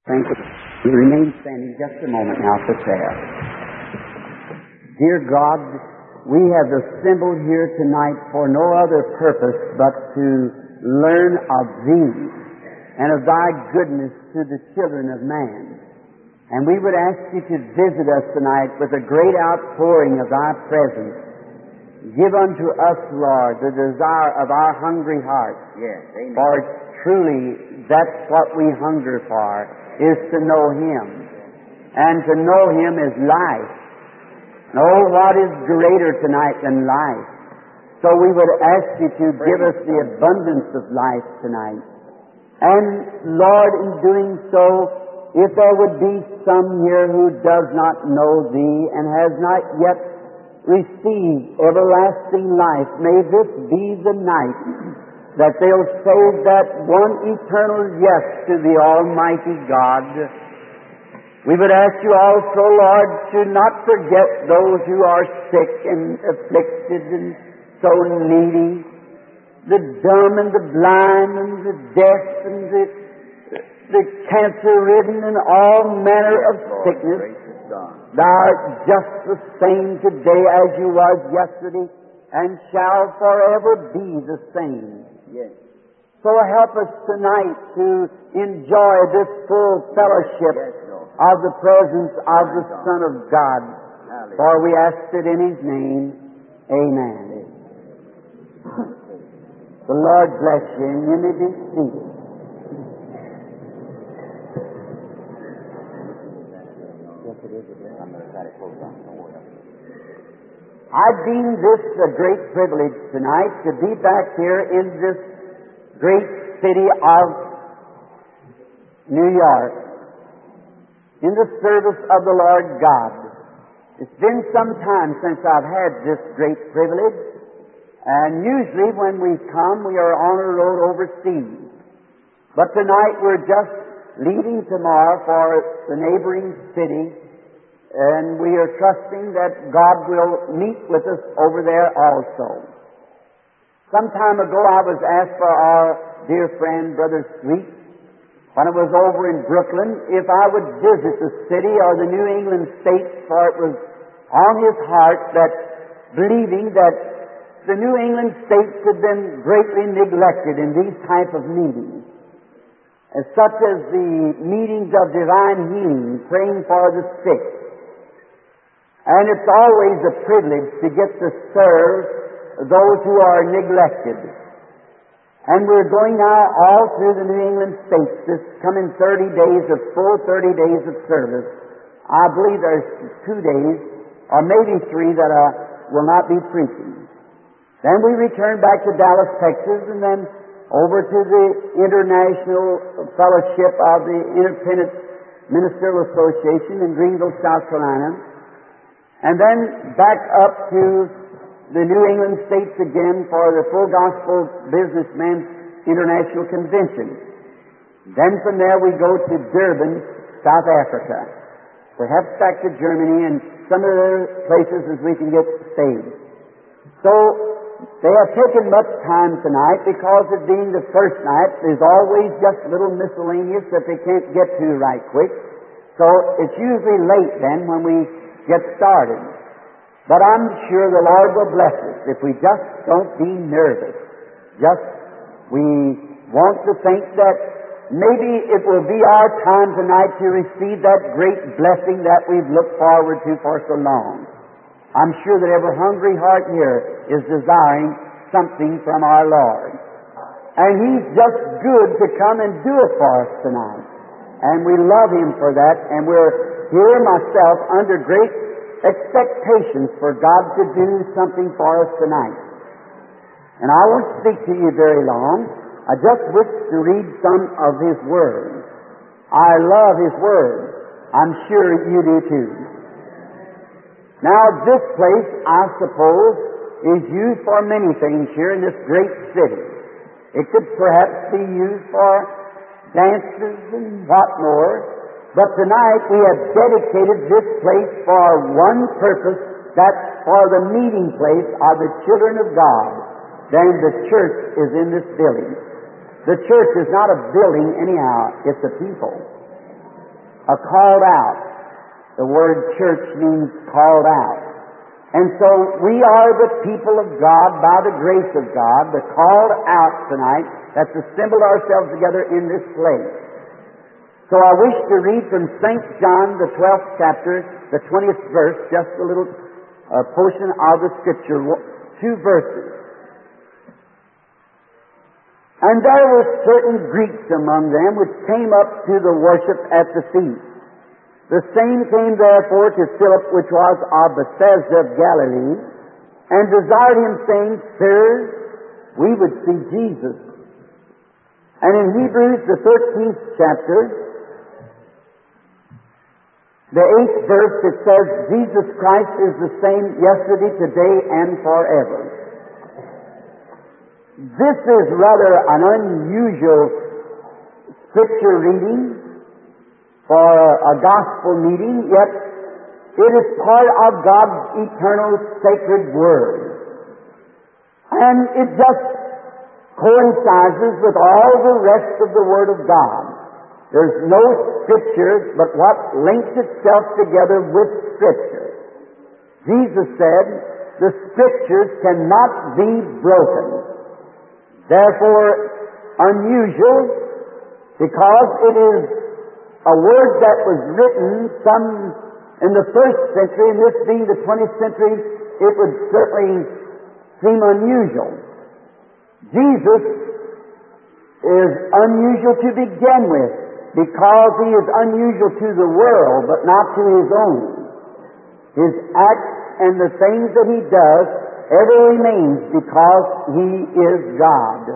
Thank you. We remain standing just a moment now for prayer. Dear God, we have assembled here tonight for no other purpose but to learn of Thee and of Thy goodness to the children of man. And we would ask You to visit us tonight with a great outpouring of Thy presence. Give unto us, Lord, the desire of our hungry hearts. Yes, amen. For truly, that's what we hunger for, is to know Him. And to know Him is life. Oh, what is greater tonight than life? So we would ask You to give us the abundance of life tonight. And, Lord, in doing so, if there would be some here who does not know Thee and has not yet received everlasting life, may this be the night that they'll say that one eternal yes to the Almighty God. We would ask You also, Lord, to not forget those who are sick and afflicted and so needy, the dumb and the blind and the deaf and the cancer-ridden and all manner of sickness. Thou art just the same today as You was yesterday and shall forever be the same. Yes. So help us tonight to enjoy this full fellowship of the presence of the Son of God. Hallelujah. For we ask it in His name. Amen. The Lord bless you, and you may be seated. I deem this a great privilege tonight to be back here in this great city of New York in the service of the Lord God. It's been some time since I've had this great privilege, and usually when we come, we are on the road overseas. But tonight we're just leaving tomorrow for the neighboring city, and we are trusting that God will meet with us over there also. Some time ago I was asked by our dear friend, Brother Sweet, when I was over in Brooklyn, if I would visit the city or the New England states, for it was on his heart that, believing that the New England states had been greatly neglected in these type of meetings, as such as the meetings of divine healing, praying for the sick. And it's always a privilege to get to serve those who are neglected. And we're going now all through the New England states, this coming 30 days of full 30 days of service. I believe there's 2 days, or maybe 3, that I will not be preaching. Then we return back to Dallas, Texas, and then over to the International Fellowship of the Independent Ministerial Association in Greenville, South Carolina. And then back up to the New England states again for the Full Gospel Businessmen's International Convention. Then from there we go to Durban, South Africa. Perhaps back to Germany and some other places as we can get stayed. So they have taken much time tonight because it being the first night, there's always just little miscellaneous that they can't get to right quick. So it's usually late then when we get started. But I'm sure the Lord will bless us if we just don't be nervous. We want to think that maybe it will be our time tonight to receive that great blessing that we've looked forward to for so long. I'm sure that every hungry heart here is desiring something from our Lord. And He's just good to come and do it for us tonight. And we love Him for that, and we're here myself under great expectations for God to do something for us tonight. And I won't speak to you very long. I just wish to read some of His Word. I love His Word. I'm sure you do too. Now this place, I suppose, is used for many things here in this great city. It could perhaps be used for dances and what more. But tonight we have dedicated this place for one purpose, that's for the meeting place of the children of God. Then the church is in this building. The church is not a building anyhow, it's a people. called out. The word church means called out. And so we are the people of God by the grace of God, the called out tonight that's assembled ourselves together in this place. So I wish to read from St. John, the 12th chapter, the 20th verse, just a little portion of the Scripture, 2 verses. And there were certain Greeks among them which came up to the worship at the feast. The same came therefore to Philip, which was of Bethsaida of Galilee, and desired him, saying, Sirs, we would see Jesus. And in Hebrews, the 13th chapter, the 8th verse, it says, Jesus Christ is the same yesterday, today, and forever. This is rather an unusual Scripture reading for a gospel meeting, yet it is part of God's eternal sacred Word. And it just coincides with all the rest of the Word of God. There's no Scripture but what links itself together with Scripture. Jesus said, the Scriptures cannot be broken. Therefore, unusual, because it is a word that was written some in the 1st century, and this being the 20th century, it would certainly seem unusual. Jesus is unusual to begin with, because He is unusual to the world, but not to His own. His acts and the things that He does ever remains because He is God.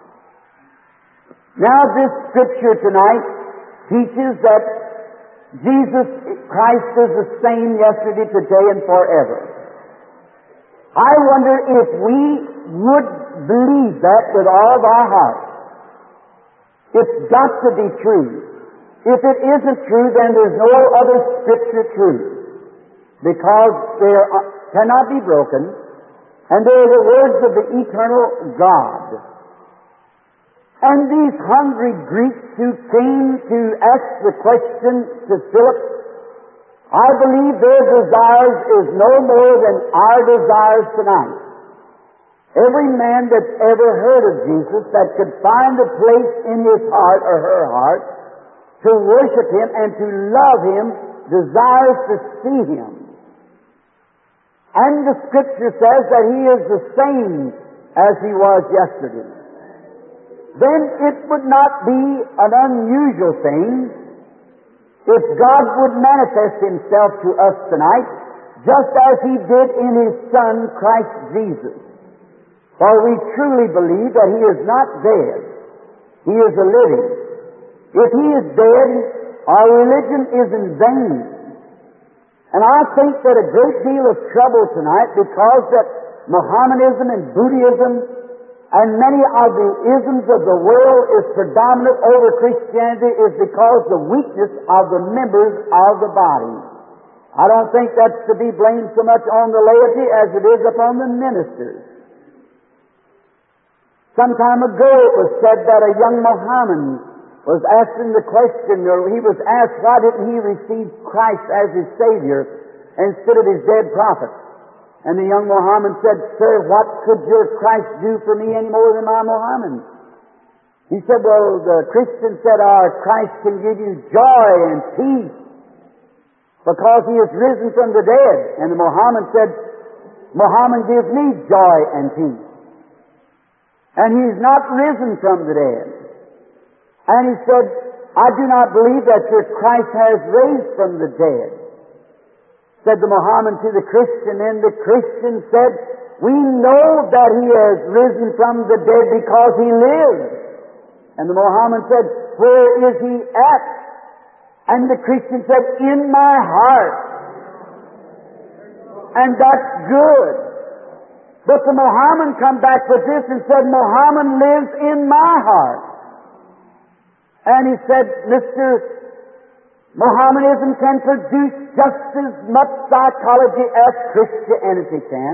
Now this Scripture tonight teaches that Jesus Christ is the same yesterday, today, and forever. I wonder if we would believe that with all of our hearts. It's got to be true. If it isn't true, then there's no other Scripture true, because they cannot be broken, and they are the words of the eternal God. And these hungry Greeks who came to ask the question to Philip, I believe their desires is no more than our desires tonight. Every man that's ever heard of Jesus that could find a place in his heart or her heart to worship Him and to love Him desires to see Him. And the Scripture says that He is the same as He was yesterday. Then it would not be an unusual thing if God would manifest Himself to us tonight, just as He did in His Son, Christ Jesus. For we truly believe that He is not dead. He is a living. If He is dead, our religion is in vain. And I think that a great deal of trouble tonight, because that Mohammedanism and Buddhism and many of the isms of the world is predominant over Christianity, is because the weakness of the members of the body. I don't think that's to be blamed so much on the laity as it is upon the ministers. Some time ago it was said that a young Mohammedan was asking the question, or he was asked, why didn't he receive Christ as his Savior instead of his dead prophet? And the young Mohammedan said, Sir, what could your Christ do for me any more than my Mohammedan? He said, well, the Christian said, our Christ can give you joy and peace because He is risen from the dead. And the Mohammedan said, Muhammad gives me joy and peace. And He's not risen from the dead. And he said, I do not believe that your Christ has raised from the dead. Said the Mohammedan to the Christian, and the Christian said, we know that He has risen from the dead because He lives. And the Mohammedan said, where is He at? And the Christian said, in my heart. And that's good. But the Mohammedan come back with this and said, Muhammad lives in my heart. And he said, Mr. Mohammedanism can produce just as much psychology as Christianity can.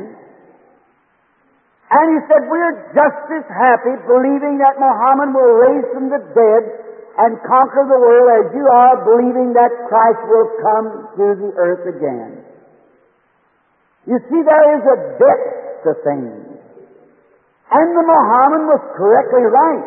And he said, we're just as happy believing that Muhammad will raise from the dead and conquer the world as you are believing that Christ will come to the earth again. You see, there is a depth to things. And the Mohammedan was correctly right.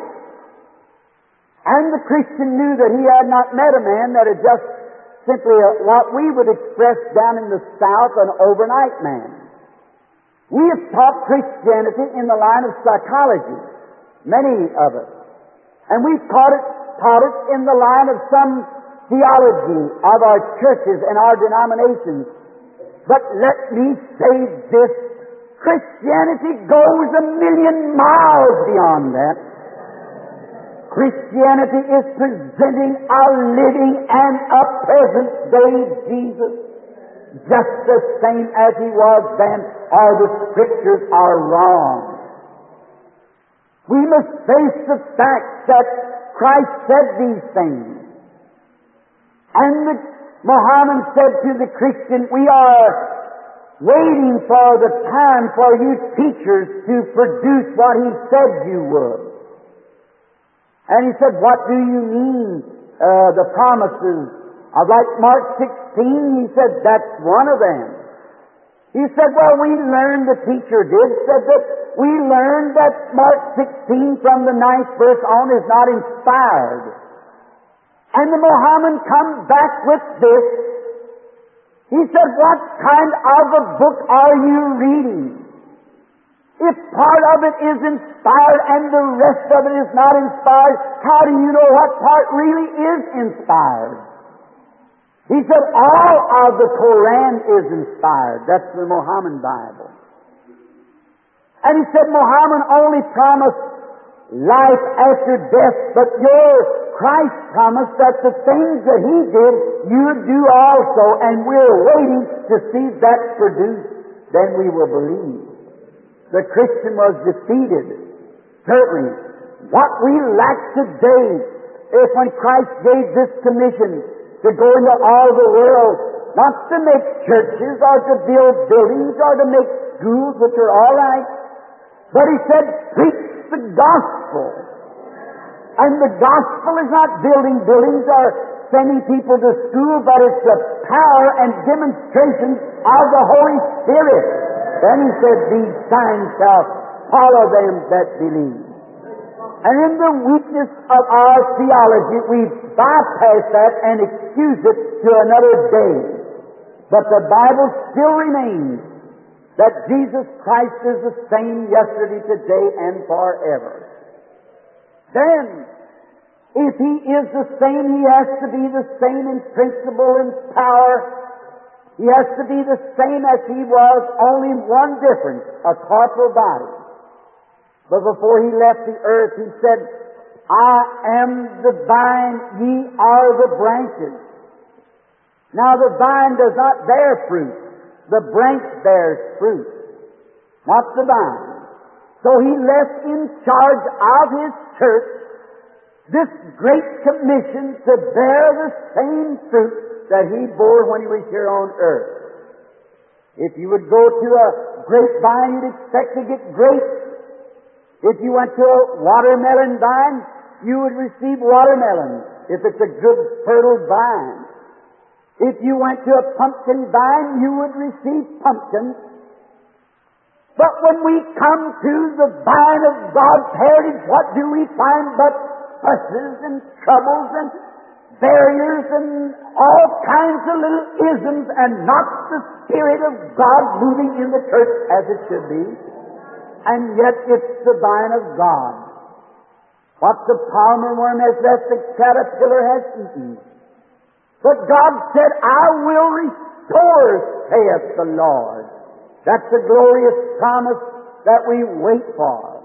And the Christian knew that he had not met a man that had just simply what we would express down in the South, an overnight man. We have taught Christianity in the line of psychology, many of us. And we've taught it in the line of some theology of our churches and our denominations. But let me say this, Christianity goes 1,000,000 miles beyond that. Christianity is presenting a living and a present-day Jesus, just the same as He was then, or the Scriptures are wrong. We must face the fact that Christ said these things. And the Mohammedan said to the Christian, we are waiting for the time for you teachers to produce what He said you would. And he said, what do you mean, the promises? Like Mark 16, he said, that's one of them. He said, well, we learned, the teacher did, said that we learned that Mark 16 from the 9th verse on is not inspired. And the Mohammedan comes back with this. He said, what kind of a book are you reading? If part of it is inspired and the rest of it is not inspired, how do you know what part really is inspired? He said, all of the Koran is inspired. That's the Mohammedan Bible. And he said, Muhammad only promised life after death, but your Christ promised that the things that He did, you do also, and we're waiting to see that produced, then we will believe. The Christian was defeated. Certainly, what we lack today is when Christ gave this commission to go into all the world, not to make churches or to build buildings or to make schools, which are all right, but He said, preach the gospel. And the gospel is not building buildings or sending people to school, but it's the power and demonstration of the Holy Spirit. Then He said, these signs shall follow them that believe. And in the weakness of our theology, we bypass that and excuse it to another day. But the Bible still remains that Jesus Christ is the same yesterday, today, and forever. Then, if He is the same, He has to be the same in principle and power. He has to be the same as He was, only one difference, a corporal body. But before He left the earth, He said, I am the vine, ye are the branches. Now the vine does not bear fruit. The branch bears fruit, not the vine. So He left in charge of His church this great commission to bear the same fruit that He bore when He was here on earth. If you would go to a grapevine, you'd expect to get grapes. If you went to a watermelon vine, you would receive watermelon, if it's a good fertile vine. If you went to a pumpkin vine, you would receive pumpkins. But when we come to the vine of God's heritage, what do we find but fusses and troubles and barriers and all kinds of little isms, and not the Spirit of God moving in the church as it should be? And yet it's the vine of God. What the palmer worm has left, the caterpillar has eaten. But God said, I will restore, saith the Lord. That's the glorious promise that we wait for.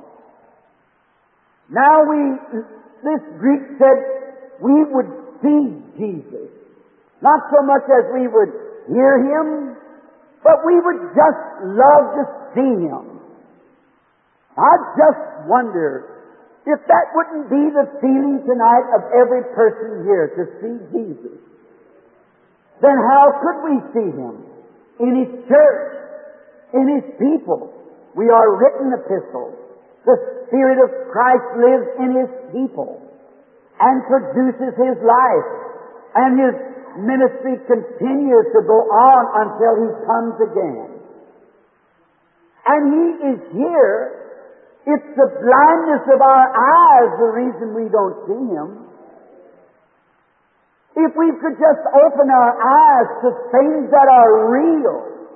Now this Greek said, we would see Jesus. Not so much as we would hear Him, but we would just love to see Him. I just wonder if that wouldn't be the feeling tonight of every person here, to see Jesus. Then how could we see Him? In His church, in His people. We are written epistles. The Spirit of Christ lives in His people. and produces his life. And his ministry continues to go on until he comes again. And he is here. It's the blindness of our eyes the reason we don't see him. If we could just open our eyes to things that are real.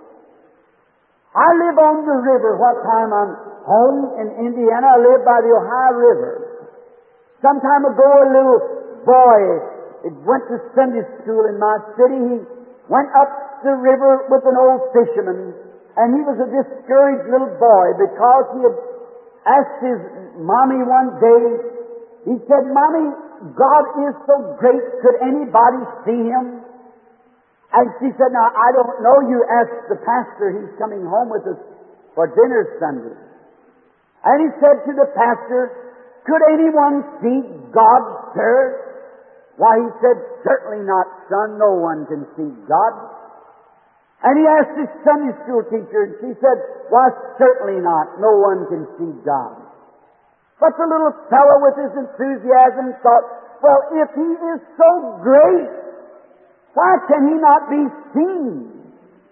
I live on the river. What time I'm home in Indiana, I live by the Ohio River. Some time ago, a little boy went to Sunday school in my city. He went up the river with an old fisherman, and he was a discouraged little boy because he had asked his mommy one day, he said, "Mommy, God is so great, could anybody see him?" And she said, "Now, I don't know, you ask the pastor, he's coming home with us for dinner Sunday." And he said to the pastor, "Could anyone see God, sir?" Why, he said, "Certainly not, son, no one can see God." And he asked his Sunday school teacher, and she said, "Why, certainly not, no one can see God." But the little fellow with his enthusiasm thought, well, if he is so great, why can he not be seen?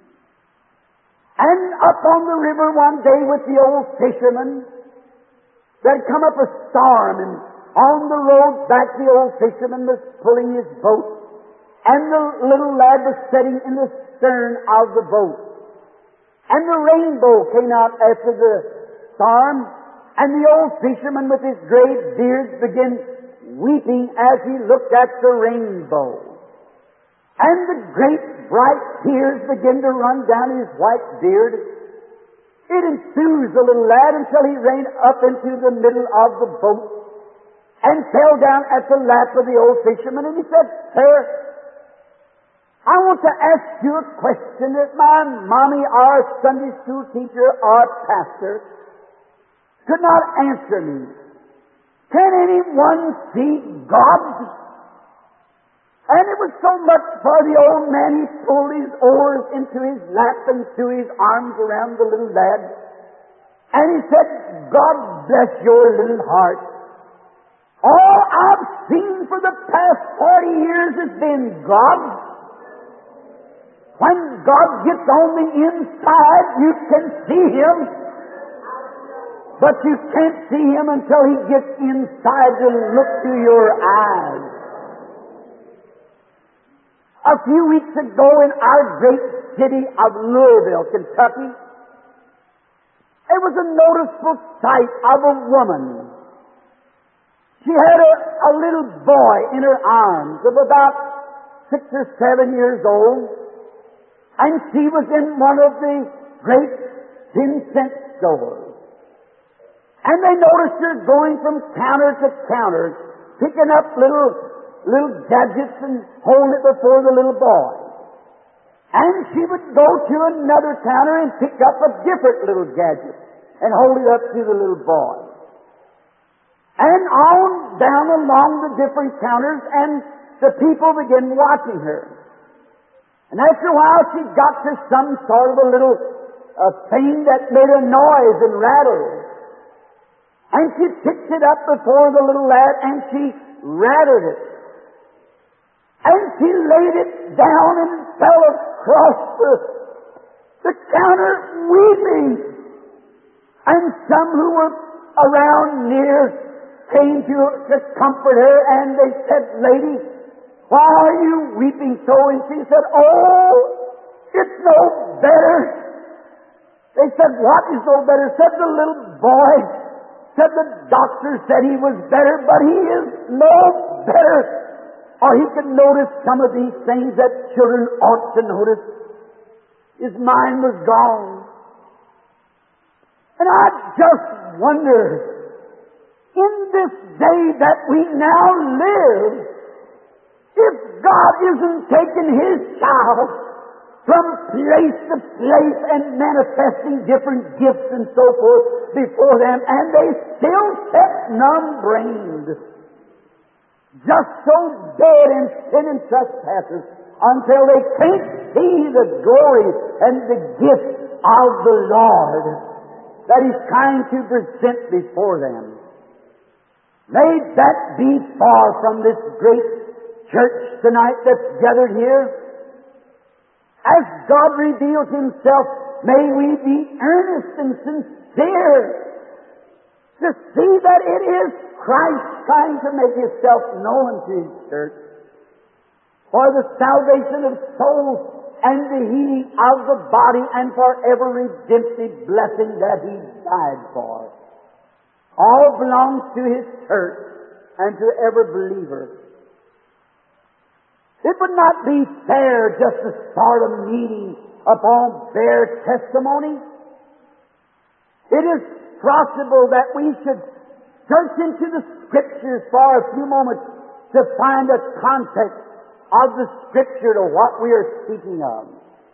And up on the river one day with the old fisherman, there had come up a storm, and on the road back the old fisherman was pulling his boat, and the little lad was sitting in the stern of the boat. And the rainbow came out after the storm, and the old fisherman with his gray beard began weeping as he looked at the rainbow. And the great bright tears began to run down his white beard. It enthused the little lad until he ran up into the middle of the boat and fell down at the lap of the old fisherman, and he said, "Sir, I want to ask you a question that my mommy, our Sunday school teacher, our pastor, could not answer me. Can anyone see God?" And it was so much for the old man, he pulled his oars into his lap and threw his arms around the little lad. And he said, "God bless your little heart. All I've seen for the past 40 years has been God. When God gets on the inside, you can see Him. But you can't see Him until He gets inside to look through your eyes." A few weeks ago in our great city of Louisville, Kentucky, there was a noticeable sight of a woman. She had a little boy in her arms of about 6 or 7 years old, and she was in one of the great 10-cent stores. And they noticed her going from counter to counter, picking up little gadgets and holding it before the little boy. And she would go to another counter and pick up a different little gadget and hold it up to the little boy. And on down along the different counters, and the people began watching her. And after a while she got to some sort of a little thing that made a noise and rattled. And she picked it up before the little lad and she rattled it. And she laid it down and fell across the counter weeping. And some who were around near came to comfort her, and they said, "Lady, why are you weeping so?" And she said, "Oh, it's no better." They said, "What is no better?" Said the little boy. Said the doctor said he was better, but he is no better. Or he could notice some of these things that children ought to notice. His mind was gone. And I just wonder, in this day that we now live, if God isn't taking His child from place to place and manifesting different gifts and so forth before them, and they still sit numb-brained, just so dead in sin and trespasses, until they can't see the glory and the gift of the Lord that He's trying to present before them. May that be far from this great church tonight that's gathered here. As God reveals Himself, may we be earnest and sincere to see that it is Christ trying to make Himself known to His church for the salvation of souls and the healing of the body and for every redemptive blessing that He died for. All belongs to His church and to every believer. It would not be fair just to start a meeting upon bare testimony. It is possible that we should search into the Scriptures for a few moments to find a context of the Scripture to what we are speaking of.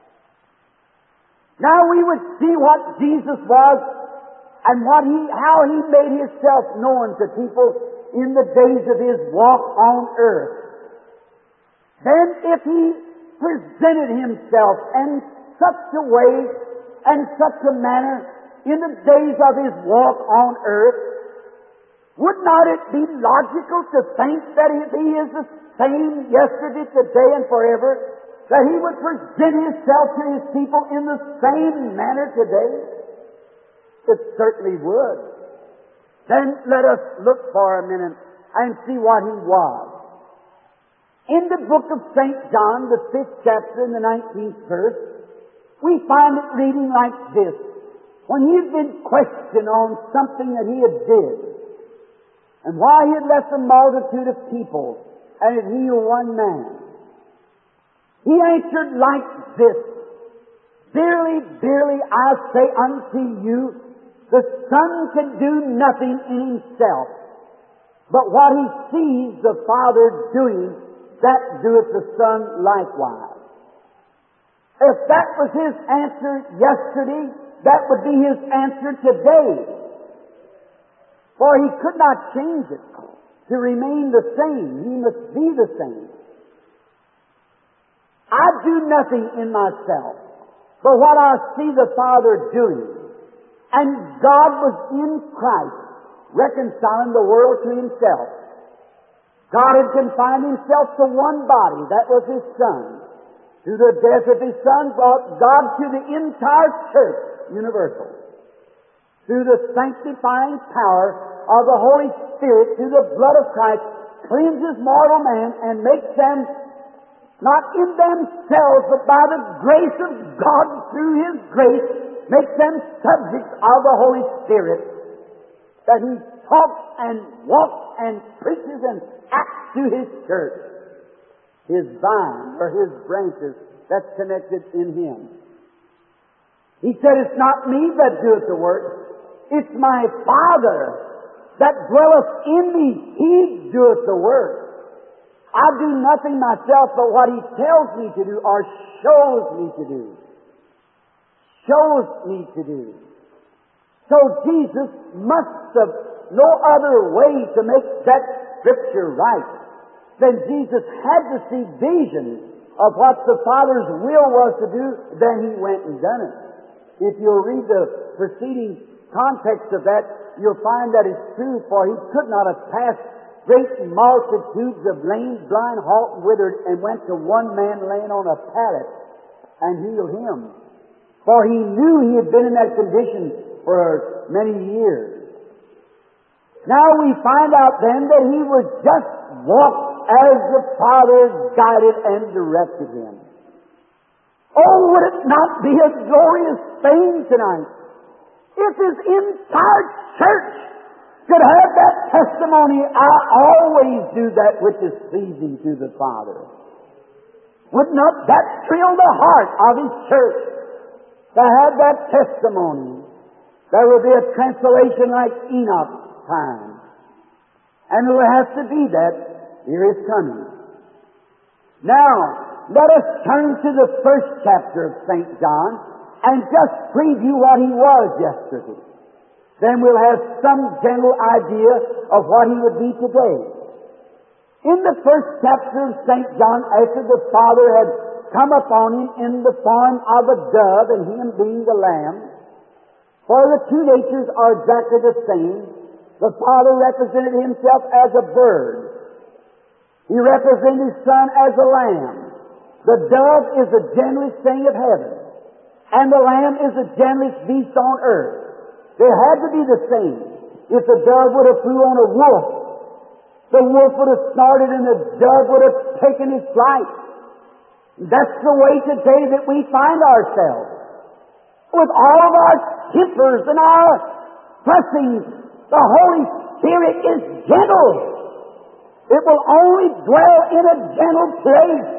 Now we would see what Jesus was and how He made Himself known to people in the days of His walk on earth. Then if He presented Himself in such a way and such a manner in the days of His walk on earth, would not it be logical to think that if He is the same yesterday, today, and forever, that He would present Himself to His people in the same manner today? It certainly would. Then let us look for a minute and see what He was. In the book of St. John, the 5th chapter and the 19th verse, we find it reading like this. When He had been questioned on something that He had did, and why He had left a multitude of people and had healed one man, He answered like this, Verily, verily, I say unto you, the Son can do nothing in Himself, but what He sees the Father doing, that doeth the Son likewise. If that was His answer yesterday, that would be His answer today. For He could not change it to remain the same. He must be the same. I do nothing in myself, but what I see the Father doing. And God was in Christ, reconciling the world to Himself. God had confined Himself to one body, that was His Son. Through the death of His Son brought God to the entire church, universal. Through the sanctifying power of the Holy Spirit, through the blood of Christ, cleanses mortal man and makes them, not in themselves, but by the grace of God through His grace, makes them subjects of the Holy Spirit, that He talks and walks and preaches and acts to His church, His vine or His branches that's connected in Him. He said, it's not me that doeth the work, it's my Father that dwelleth in me. He doeth the work. I do nothing myself but what He tells me to do or shows me to do. Shows me to do. So Jesus must have no other way to make that Scripture right than Jesus had to see visions of what the Father's will was to do, then He went and done it. If you'll read the preceding context of that, you'll find that it's true, for He could not have passed great multitudes of lame, blind, halt, and withered, and went to one man laying on a pallet and healed him. For He knew he had been in that condition for many years. Now we find out then that He would just walk as the Father guided and directed Him. Oh, would it not be a glorious thing tonight if His entire church could have that testimony, I always do that which is pleasing to the Father? Would not that thrill the heart of His church to have that testimony? There will be a translation like Enoch's time. And it will have to be that here is coming. Now, let us turn to the 1st chapter of St. John and just preview what He was yesterday. Then we'll have some general idea of what He would be today. In the 1st chapter of St. John, after the Father had come upon Him in the form of a dove, and Him being the Lamb, for the two natures are exactly the same, The Father represented Himself as a bird. He represented His Son as a lamb. The dove is the gentlest thing of heaven, and the lamb is the gentlest beast on earth. They had to be the same. If the dove would have flew on a wolf, the wolf would have snorted and the dove would have taken his flight. That's the way today that we find ourselves. With all of our tempers and our fussings, the Holy Spirit is gentle. It will only dwell in a gentle place.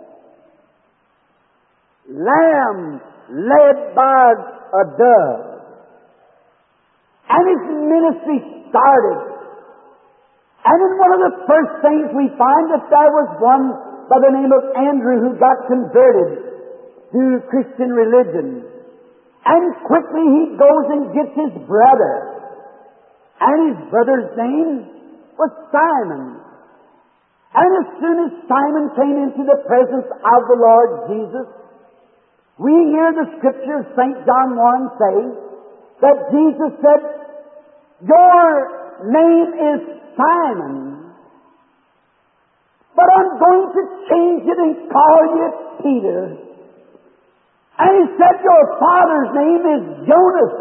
Lamb led by a dove. And His ministry started. And in one of the first things we find that there was one by the name of Andrew who got converted to Christian religion. And quickly he goes and gets his brother. And his brother's name was Simon. And as soon as Simon came into the presence of the Lord Jesus, we hear the Scripture of St. John 1 say that Jesus said, "Your name is Simon, but I'm going to change it and call you Peter." And He said, "Your father's name is Jonas."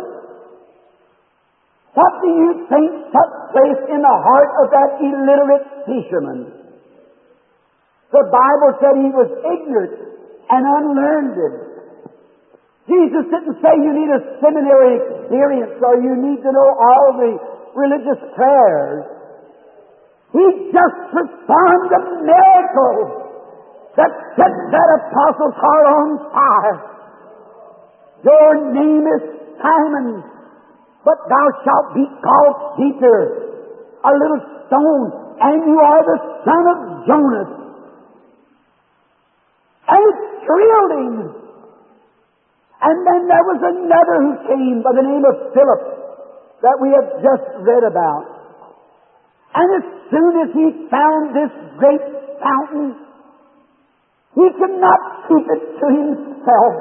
What do you think took place in the heart of that illiterate fisherman? The Bible said he was ignorant and unlearned. Jesus didn't say you need a seminary experience or you need to know all the religious prayers. He just performed a miracle that set that apostle's heart on fire. "Your name is Simon, but thou shalt be called Peter, a little stone, and you are the son of Jonas." And it thrilled him. And then there was another who came by the name of Philip that we have just read about. And as soon as he found this great fountain, he could not keep it to himself.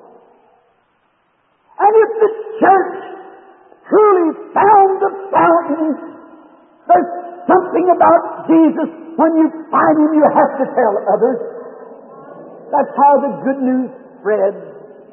And if the church truly found the fountain, there's something about Jesus, when you find Him, you have to tell others. That's how the good news spreads.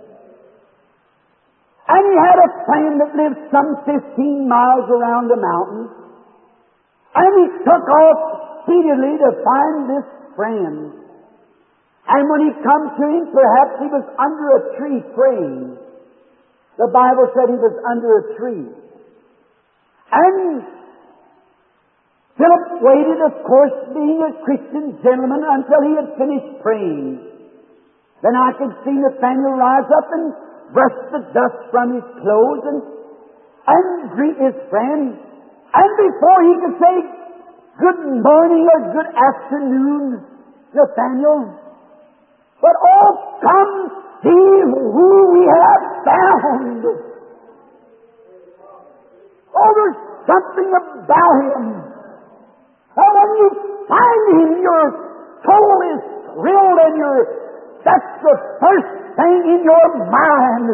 And he had a friend that lived some 15 miles around the mountain. And he took off speedily to find this friend. And when he come to him, perhaps he was under a tree praying. The Bible said he was under a tree. And Philip waited, of course, being a Christian gentleman, until he had finished praying. Then I could see Nathaniel rise up and brush the dust from his clothes and greet his friend. And before he could say good morning or good afternoon, Nathaniel, but oh, come see who we have found. Oh, there's something about Him. And when you find Him, your soul is thrilled and that's the first thing in your mind.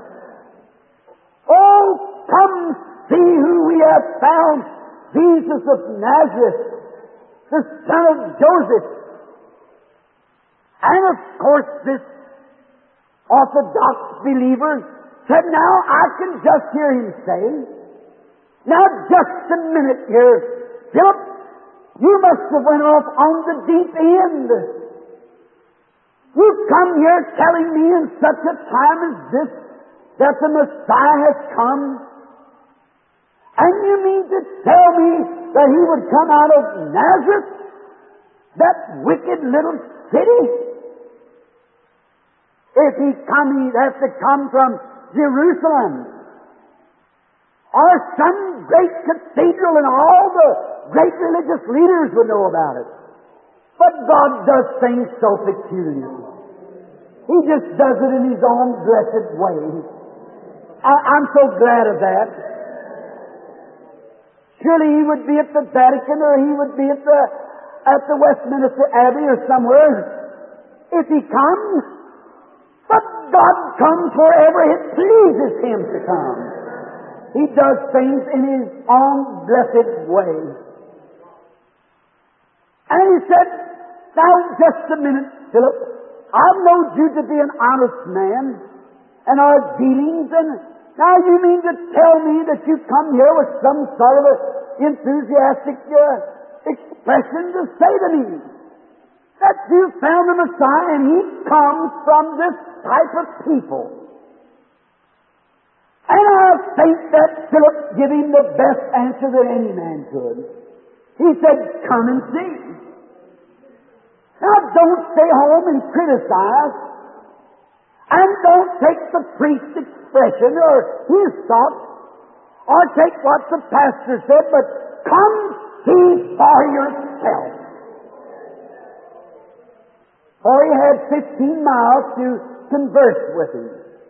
Oh, come see who we have found. Jesus of Nazareth, the son of Joseph. And of course this Orthodox believer said, now I can just hear him say, "Now just a minute here, Philip, you must have went off on the deep end. You come here telling me in such a time as this that the Messiah has come. And you mean to tell me that He would come out of Nazareth, that wicked little city? If He come, He'd have to come from Jerusalem or some great cathedral, and all the great religious leaders would know about it. But God does things so peculiar. He just does it in His own blessed way. I'm so glad of that. Surely He would be at the Vatican, or He would be at the Westminster Abbey or somewhere if He comes. But God comes wherever it pleases Him to come. He does things in His own blessed way. And he said, now just a minute, Philip. I've known you to be an honest man, and our dealings, and now you mean to tell me that you come here with some sort of a enthusiastic expression to say to me that you found the Messiah, and He comes from this type of people. And I think that Philip gave him the best answer that any man could. He said, come and see. Now don't stay home and criticize, and don't take the priest's expression or his thought, or take what the pastor said, but come see for yourself. For he had 15 miles to converse with him.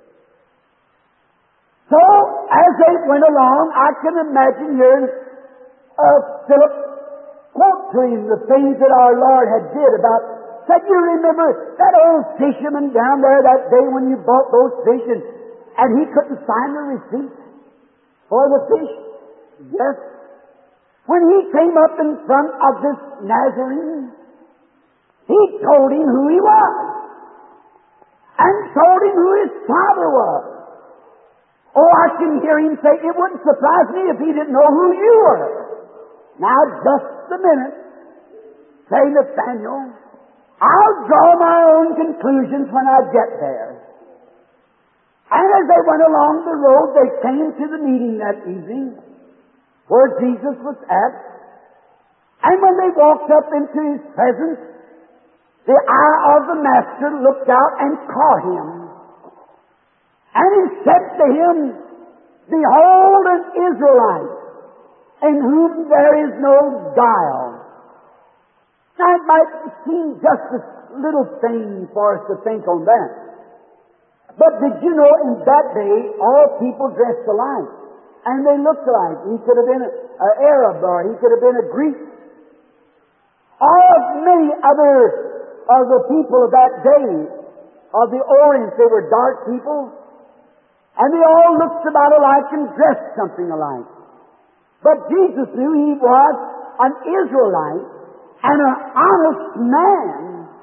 So, as they went along, I can imagine hearing Philip quote to him the things that our Lord had did about, said, you remember that old fisherman down there that day when you bought those fish and he couldn't find the receipt for the fish? Yes. When he came up in front of this Nazarene, he told him who he was and told him who his father was. Oh, I can hear him say, it wouldn't surprise me if he didn't know who you were. Now, just a minute. Say, Nathaniel, I'll draw my own conclusions when I get there. And as they went along the road, they came to the meeting that evening where Jesus was at. And when they walked up into His presence, the eye of the Master looked out and caught him. And He said to him, behold an Israelite, in whom there is no guile. Now it might seem just a little thing for us to think on that. But did you know in that day all people dressed alike? And they looked alike. He could have been an Arab or he could have been a Greek. Or many other of the people of that day, of the Orient, they were dark people. And they all looked about alike and dressed something alike. But Jesus knew He was an Israelite and an honest man.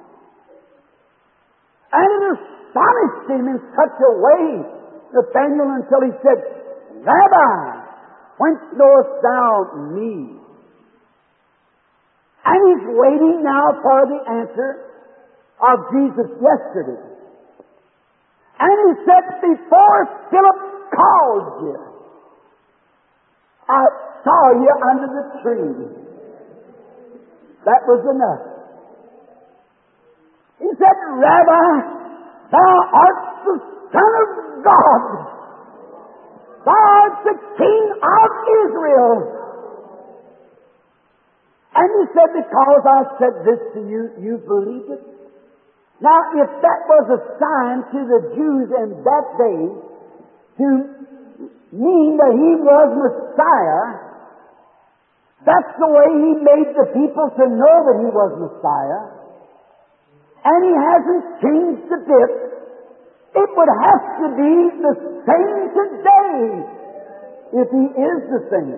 And it astonished him in such a way, Nathaniel, until he said, Rabbi, whence knowest thou me? And he's waiting now for the answer of Jesus yesterday. And he said, before Philip called you, I saw you under the tree. That was enough. He said, Rabbi, thou art the Son of God. Thou art the King of Israel. And he said, because I said this to you, you believed it? Now, if that was a sign to the Jews in that day to mean that He was Messiah, that's the way He made the people to know that He was Messiah. And He hasn't changed a bit. It would have to be the same today if He is the same.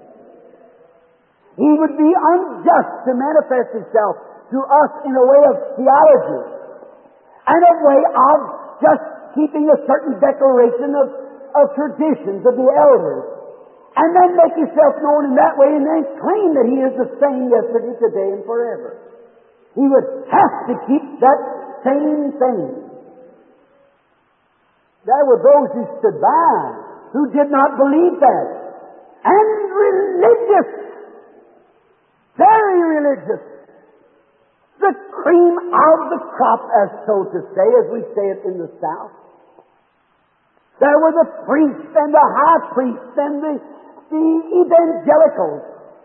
He would be unjust to manifest Himself to us in a way of theology and a way of just keeping a certain declaration of traditions of the elders, and then make Himself known in that way and then claim that He is the same yesterday, today, and forever. He would have to keep that same thing. There were those who stood by who did not believe that. And religious. Very religious. The cream of the crop, as so to say, as we say it in the South. There were the priests and the high priests and the evangelicals,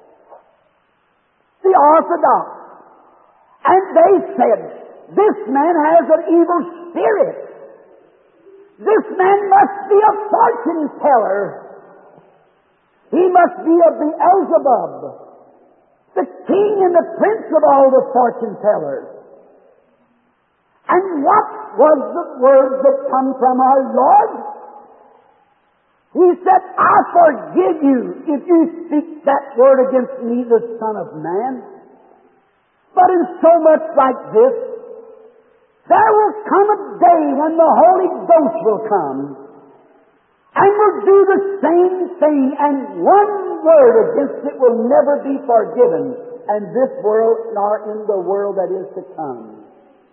the Orthodox. And they said, this man has an evil spirit. This man must be a fortune teller. He must be a Beelzebub, the king and the prince of all the fortune tellers. And what was the word that come from our Lord? He said, I forgive you if you speak that word against me, the Son of Man. But in so much like this, there will come a day when the Holy Ghost will come and will do the same thing, and one word against it will never be forgiven in this world nor in the world that is to come.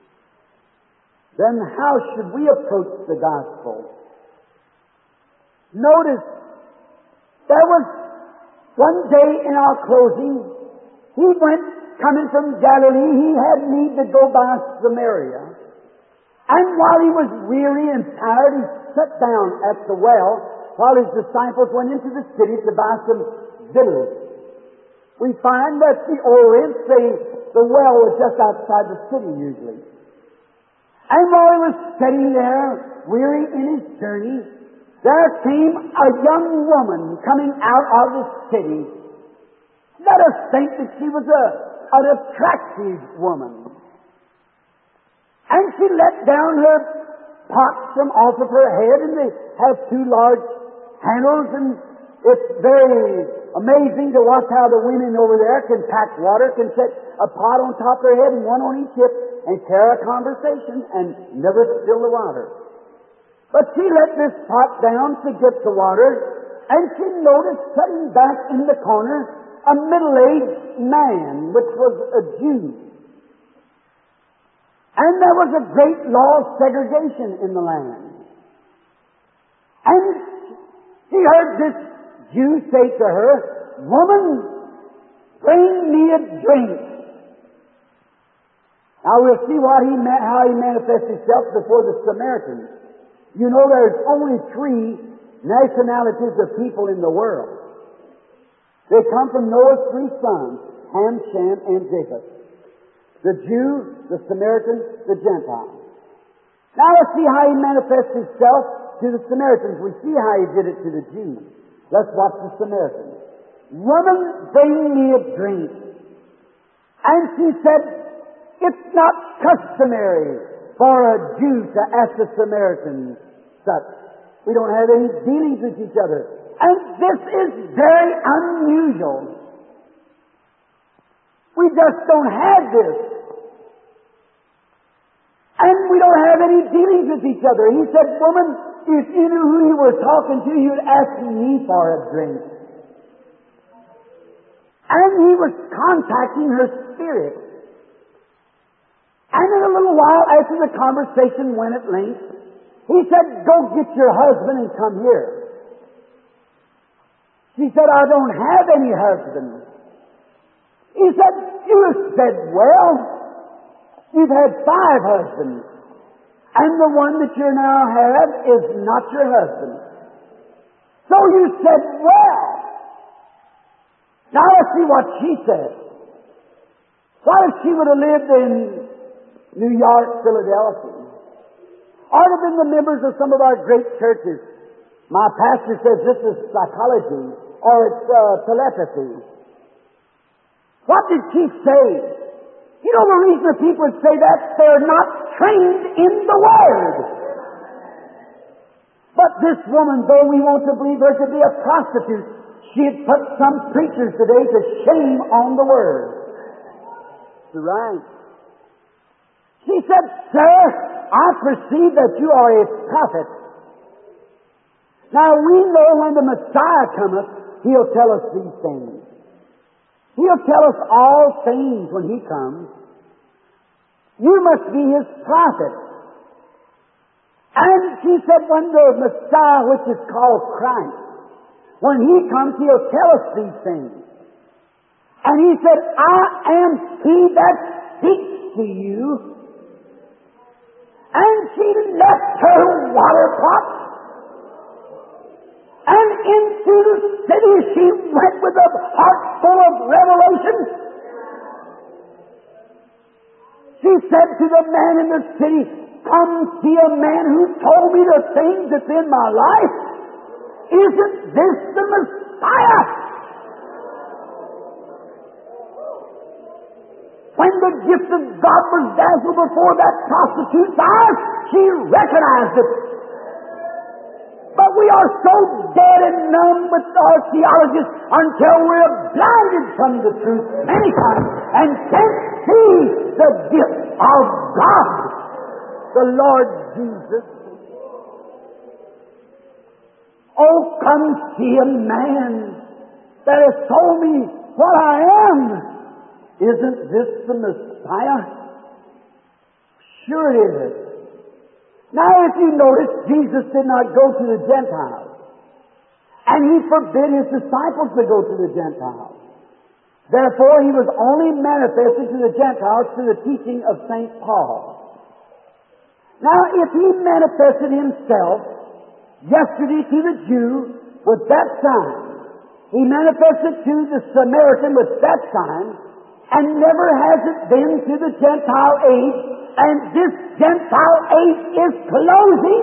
Then how should we approach the gospel? Notice, there was one day in our closing, he went coming from Galilee, he had need to go by Samaria. And while he was weary and tired, he sat down at the well while his disciples went into the city to buy some victuals. We find that the Orients, the well was just outside the city usually. And while he was sitting there, weary in his journey, there came a young woman coming out of the city. Let us think that she was an attractive woman. And she let down her pot from off of her head, and they have two large handles, and it's very amazing to watch how the women over there can pack water, can set a pot on top of their head and one on each hip, and carry a conversation and never spill the water. But she let this pot down to get the water, and she noticed sitting back in the corner a middle-aged man, which was a Jew. And there was a great law of segregation in the land. And she heard this Jew say to her, "Woman, bring me a drink." Now we'll see how he manifests himself before the Samaritans. You know there's only 3 nationalities of people in the world. They come from Noah's 3 sons, Ham, Shem, and Japheth. The Jew, the Samaritan, the Gentile. Now let's see how he manifests himself to the Samaritans. We see how he did it to the Jews. Let's watch the Samaritans. "Woman, bring me a drink." And she said, "It's not customary for a Jew to ask a Samaritan such. We don't have any dealings with each other. And this is very unusual. We just don't have this. And we don't have any dealings with each other." He said, "Woman, if you knew who you were talking to, you'd ask me for a drink." And he was contacting her spirit. And in a little while after the conversation went at length, he said, "Go get your husband and come here." She said, "I don't have any husband." He said, "You said, well, you've had 5 husbands, and the one that you now have is not your husband. So you said, well." Now let's see what she said. What if she would have lived in New York, Philadelphia? Or have been the members of some of our great churches? My pastor says this is psychology, or it's telepathy. What did she say? You know the reason that people would say that? They're not trained in the Word. But this woman, though we want to believe her to be a prostitute, she had put some preachers today to shame on the Word. That's right. She said, "Sir, I perceive that you are a prophet. Now we know when the Messiah cometh, He'll tell us these things. He'll tell us all things when He comes. You must be His prophet." And she said, when the Messiah, which is called Christ, when He comes, He'll tell us these things. And He said, "I am He that speaks to you." And she left her water pot, and into the city she went with a heart full of revelation. She said to the man in the city, "Come see a man who told me the things that's in my life. Isn't this the Messiah?" When the gift of God was dazzled before that prostitute's eyes, she recognized it. But we are so dead and numb with our theologists until we're blinded from the truth many times and can't see the gift of God, the Lord Jesus. Oh, come see a man that has told me what I am. Isn't this the Messiah? Sure it is. Now, if you notice, Jesus did not go to the Gentiles. And He forbid His disciples to go to the Gentiles. Therefore, He was only manifested to the Gentiles through the teaching of St. Paul. Now, if He manifested Himself yesterday to the Jew with that sign, He manifested to the Samaritan with that sign, and never has it been to the Gentile age, and this Gentile age is closing,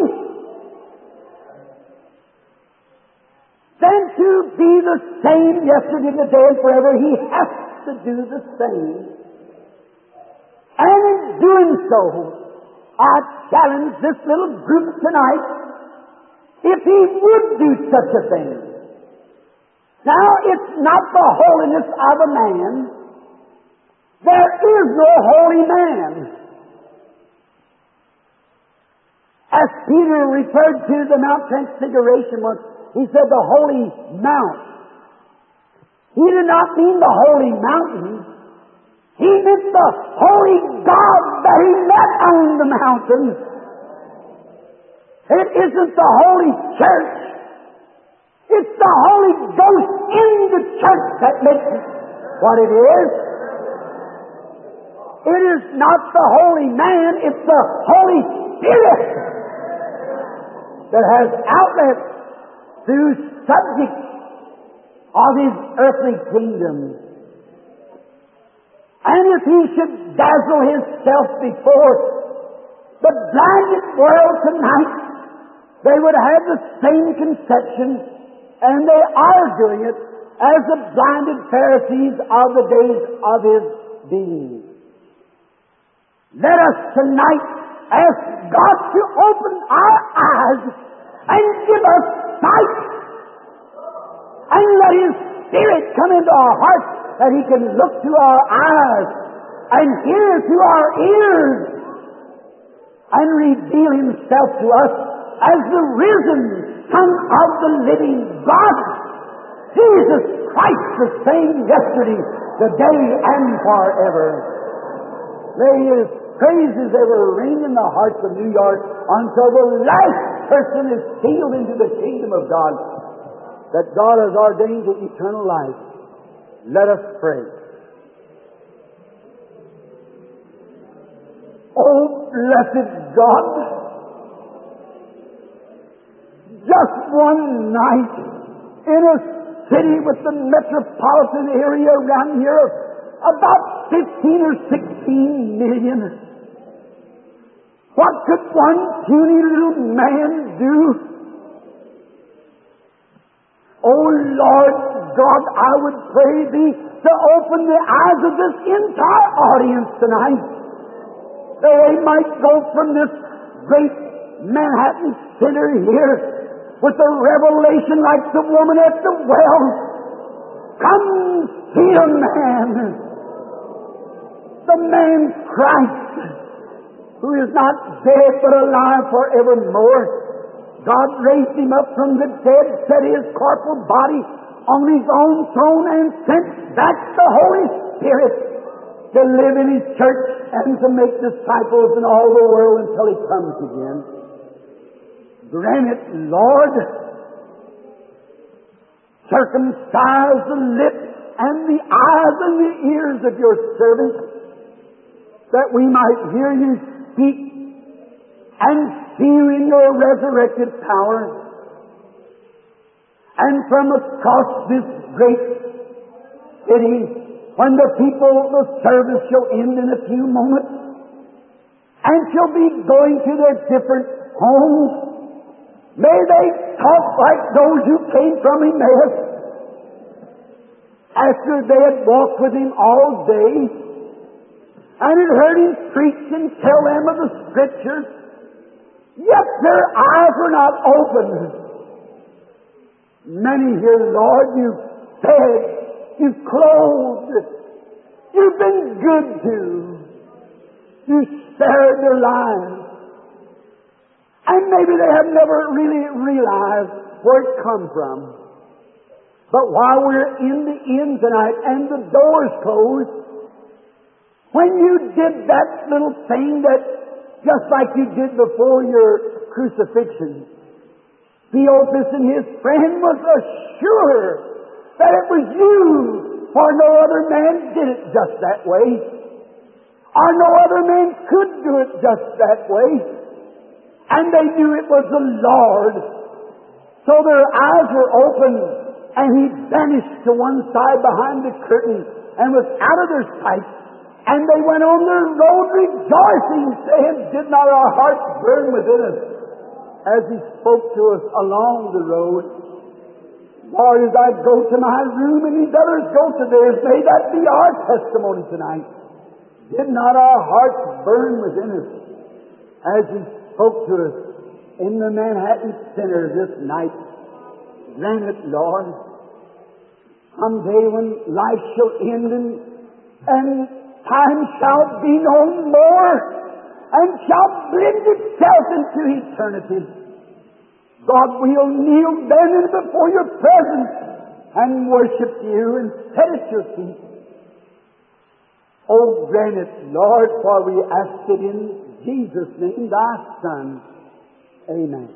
then to be the same yesterday, today, and forever, He has to do the same. And in doing so, I challenge this little group tonight, if He would do such a thing. Now, it's not the holiness of a man. There is no holy man. As Peter referred to the Mount Transfiguration once, he said the holy mount. He did not mean the holy mountain. He meant the holy God that He met on the mountain. It isn't the holy church. It's the Holy Ghost in the church that makes it what it is. It is not the holy man, it's the Holy Spirit that has outlet through subjects of His earthly kingdom. And if He should dazzle Himself before the blinded world tonight, they would have the same conception, and they are doing it, as the blinded Pharisees of the days of His being. Let us tonight ask God to open our eyes and give us sight, and let His Spirit come into our hearts that He can look to our eyes and hear to our ears and reveal Himself to us as the risen Son of the living God, Jesus Christ, the same yesterday, today, and forever. May His praises ever ring in the hearts of New York until the last person is sealed into the kingdom of God that God has ordained to eternal life. Let us pray. Oh, blessed God, just one night in a city with the metropolitan area around here of about 15 or 16 million. What could one puny little man do? Oh Lord God, I would pray Thee to open the eyes of this entire audience tonight, that they might go from this great Manhattan center here with a revelation like the woman at the well. Come see a man, the man Christ, who is not dead but alive forevermore. God raised Him up from the dead, set His corporal body on His own throne, and sent back the Holy Spirit to live in His church and to make disciples in all the world until He comes again. Grant it, Lord. Circumcise the lips and the eyes and the ears of Your servants, that we might hear You speak and see You in Your resurrected power. And from across this great city, when the service shall end in a few moments, and shall be going to their different homes, may they talk like those who came from Emmaus, after they had walked with Him all day, and had heard Him preach and tell them of the Scriptures, yet their eyes were not opened. Many here, Lord, you've fed, you've clothed, you've been good to, you've spared their lives. And maybe they have never really realized where it come from. But while we're in the inn tonight and the doors closed, when you did that little thing that, just like you did before your crucifixion, Theophilus and his friend was assured that it was you, for no other man did it just that way, or no other man could do it just that way, and they knew it was the Lord. So their eyes were opened, and He vanished to one side behind the curtain and was out of their sight. And they went on their road rejoicing, saying, "Did not our hearts burn within us?" As He spoke to us along the road. Lord, as I go to my room and these others go to theirs, may that be our testimony tonight. Did not our hearts burn within us as He spoke to us in the Manhattan Center this night? Grant it, Lord. Someday when life shall end and time shall be no more and shall blend itself into eternity, God will kneel then before your presence and worship you and sit at your feet. Oh, grant it, Lord, for we ask it in Jesus' name, Thy Son. Amen.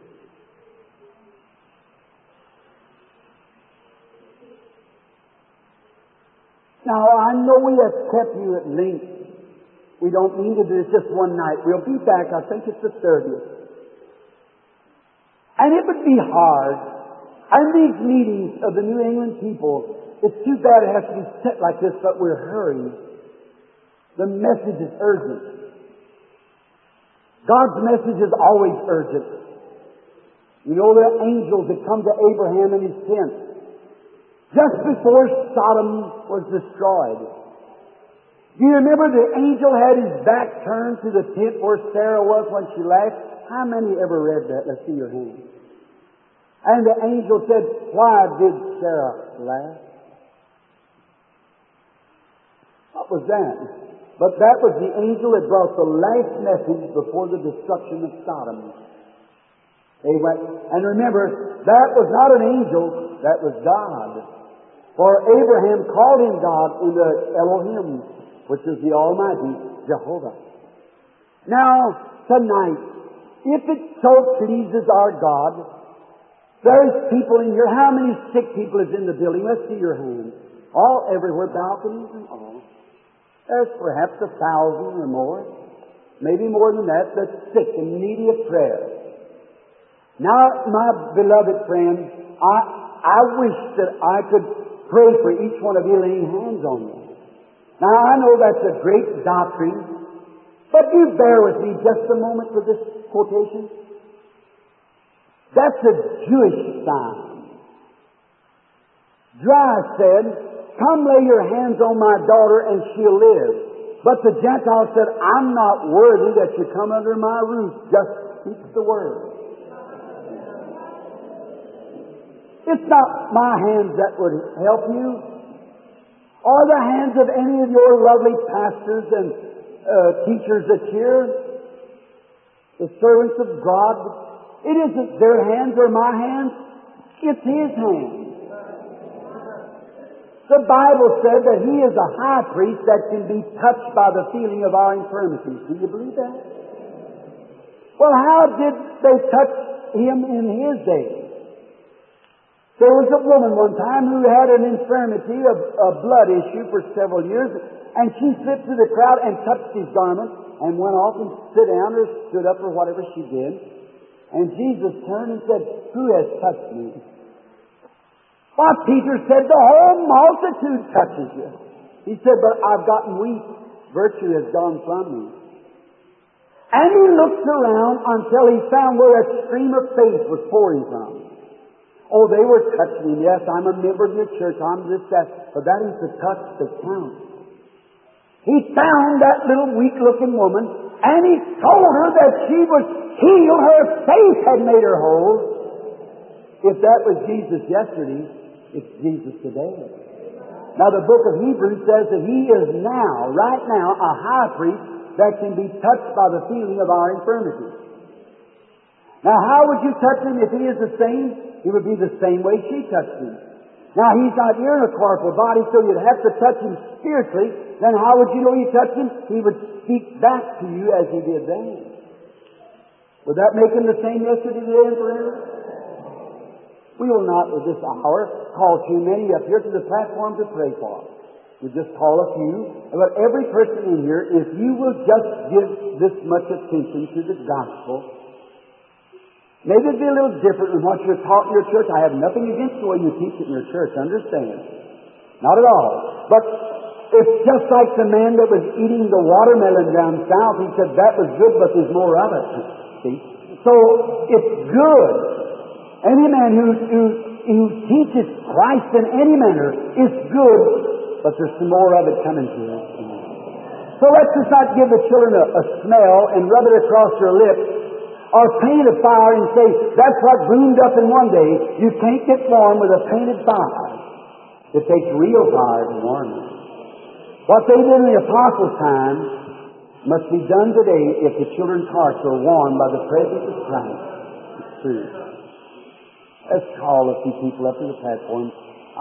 Now, I know we have kept you at length. We don't mean to do this just one night. We'll be back, I think it's the 30th. And it would be hard. And these meetings of the New England people, it's too bad it has to be set like this, but we're hurrying. The message is urgent. God's message is always urgent. You know the angels that come to Abraham in his tent just before Sodom was destroyed. Do you remember the angel had his back turned to the tent where Sarah was when she laughed? How many ever read that? Let's see your hand. And the angel said, "Why did Sarah laugh?" What was that? But that was the angel that brought the last message before the destruction of Sodom. They went, and remember, that was not an angel, that was God. For Abraham called him God in the Elohim, which is the Almighty Jehovah. Now, tonight, if it so pleases our God, there's people in here. How many sick people is in the building? Let's see your hands. All everywhere, balconies and all. There's perhaps 1,000 or more, maybe more than that, that's sick and needy of prayer. Now, my beloved friends, I wish that I could pray for each one of you laying hands on you. Now, I know that's a great doctrine, but you bear with me just a moment for this quotation. That's a Jewish sign. Dry said, "Come lay your hands on my daughter and she'll live." But the Gentile said, "I'm not worthy that you come under my roof. Just speak the word." It's not my hands that would help you, or the hands of any of your lovely pastors and teachers that's here, the servants of God. It isn't their hands or my hands, it's His hands. The Bible said that He is a high priest that can be touched by the feeling of our infirmities. Do you believe that? Well, how did they touch Him in His day? There was a woman one time who had an infirmity of a blood issue for several years, and she slipped through the crowd and touched His garment and went off and stood down or stood up or whatever she did. And Jesus turned and said, "Who has touched me?" Why, Peter said, "The whole multitude touches you." He said, "But I've gotten weak. Virtue has gone from me." And he looked around until he found where that stream of faith was pouring from. Oh, they were touching him. Yes, I'm a member of your church. I'm this, that. But that is the touch that counts. He found that little weak-looking woman, and he told her that she was healed. Her faith had made her whole. If that was Jesus yesterday, it's Jesus today. Now the book of Hebrews says that He is now, right now, a high priest that can be touched by the feeling of our infirmities. Now how would you touch Him if He is the same? He would be the same way she touched Him. Now He's not here in a corporal body, so you'd have to touch Him spiritually. Then how would you know you touched Him? He would speak back to you as He did then. Would that make Him the same yesterday, today, and forever? We will not at this hour call too many up here to the platform to pray for. We'll just call a few. But every person in here, if you will just give this much attention to the gospel, maybe it'd be a little different than what you're taught in your church. I have nothing against the way you teach it in your church, understand? Not at all. But it's just like the man that was eating the watermelon down south. He said that was good, but there's more of it. See? So it's good. Any man who teaches Christ in any manner is good, but there's some more of it coming to us. So let's just not give the children a smell and rub it across their lips, or paint a fire and say, that's what burned up in one day. You can't get warm with a painted fire. It takes real fire to warm it. What they did in the Apostles' time must be done today if the children's hearts are warmed by the presence of Christ. It's true. Let's call a few people up to the platform.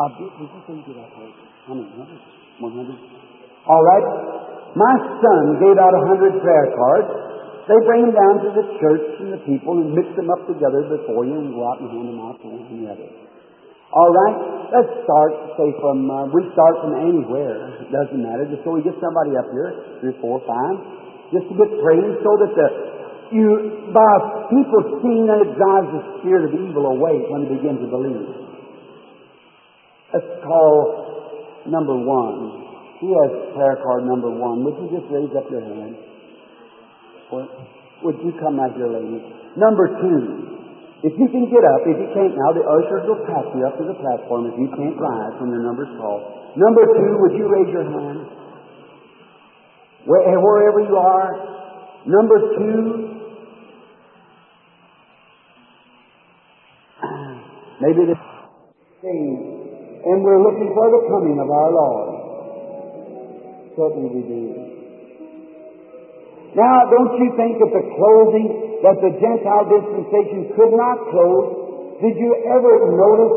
How many? 100? All right. My son gave out 100 prayer cards. They bring them down to the church and the people and mix them up together before you and go out and hand them out to one and the other. All right. Let's start, say we start from anywhere. It doesn't matter. Just so we get somebody up here, 3, 4, 5, just to get praying so that by people seeing that it drives the spirit of evil away when they begin to believe. Let's call number 1. Who has prayer card number 1? Would you just raise up your hand? Or would you come out here, lady? Number 2. If you can get up, if you can't now, the ushers will pass you up to the platform if you can't rise when your number's called. Number 2, would you raise your hand? Wherever you are. Number 2. Maybe the same. And we're looking for the coming of our Lord. Certainly we do. Now, don't you think that the closing, that the Gentile dispensation could not close? Did you ever notice?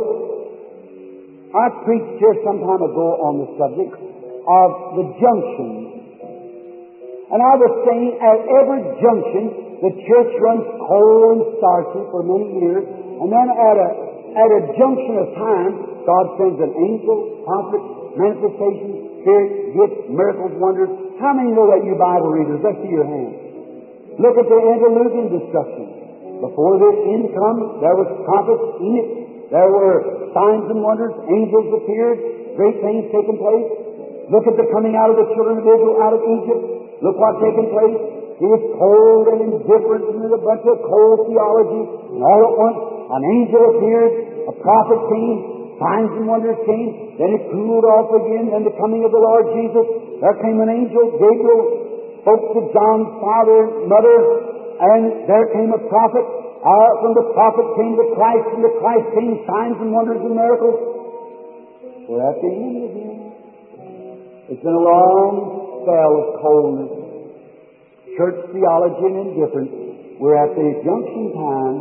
I preached here some time ago on the subject of the junctions. And I was saying at every junction, the church runs cold and starchy for many years, and then at a junction of time, God sends an angel, prophet, manifestation, spirit, gifts, miracles, wonders. How many know that, you Bible readers? Let's see your hands. Look at the antediluvian destruction. Before the end comes, there was prophets, Enoch. There were signs and wonders. Angels appeared. Great things taking place. Look at the coming out of the children of Israel out of Egypt. Look what's taking place. He was cold and indifferent and a bunch of cold theology. And all at once, an angel appeared. A prophet came. Signs and wonders came. Then it cooled off again. Then the coming of the Lord Jesus. There came an angel, Gabriel, spoke to John's father and mother. And there came a prophet. From the prophet came the Christ. From the Christ came signs and wonders and miracles. We're at the end again. It's been a long spell of coldness, church theology and indifference. We're at the junction time.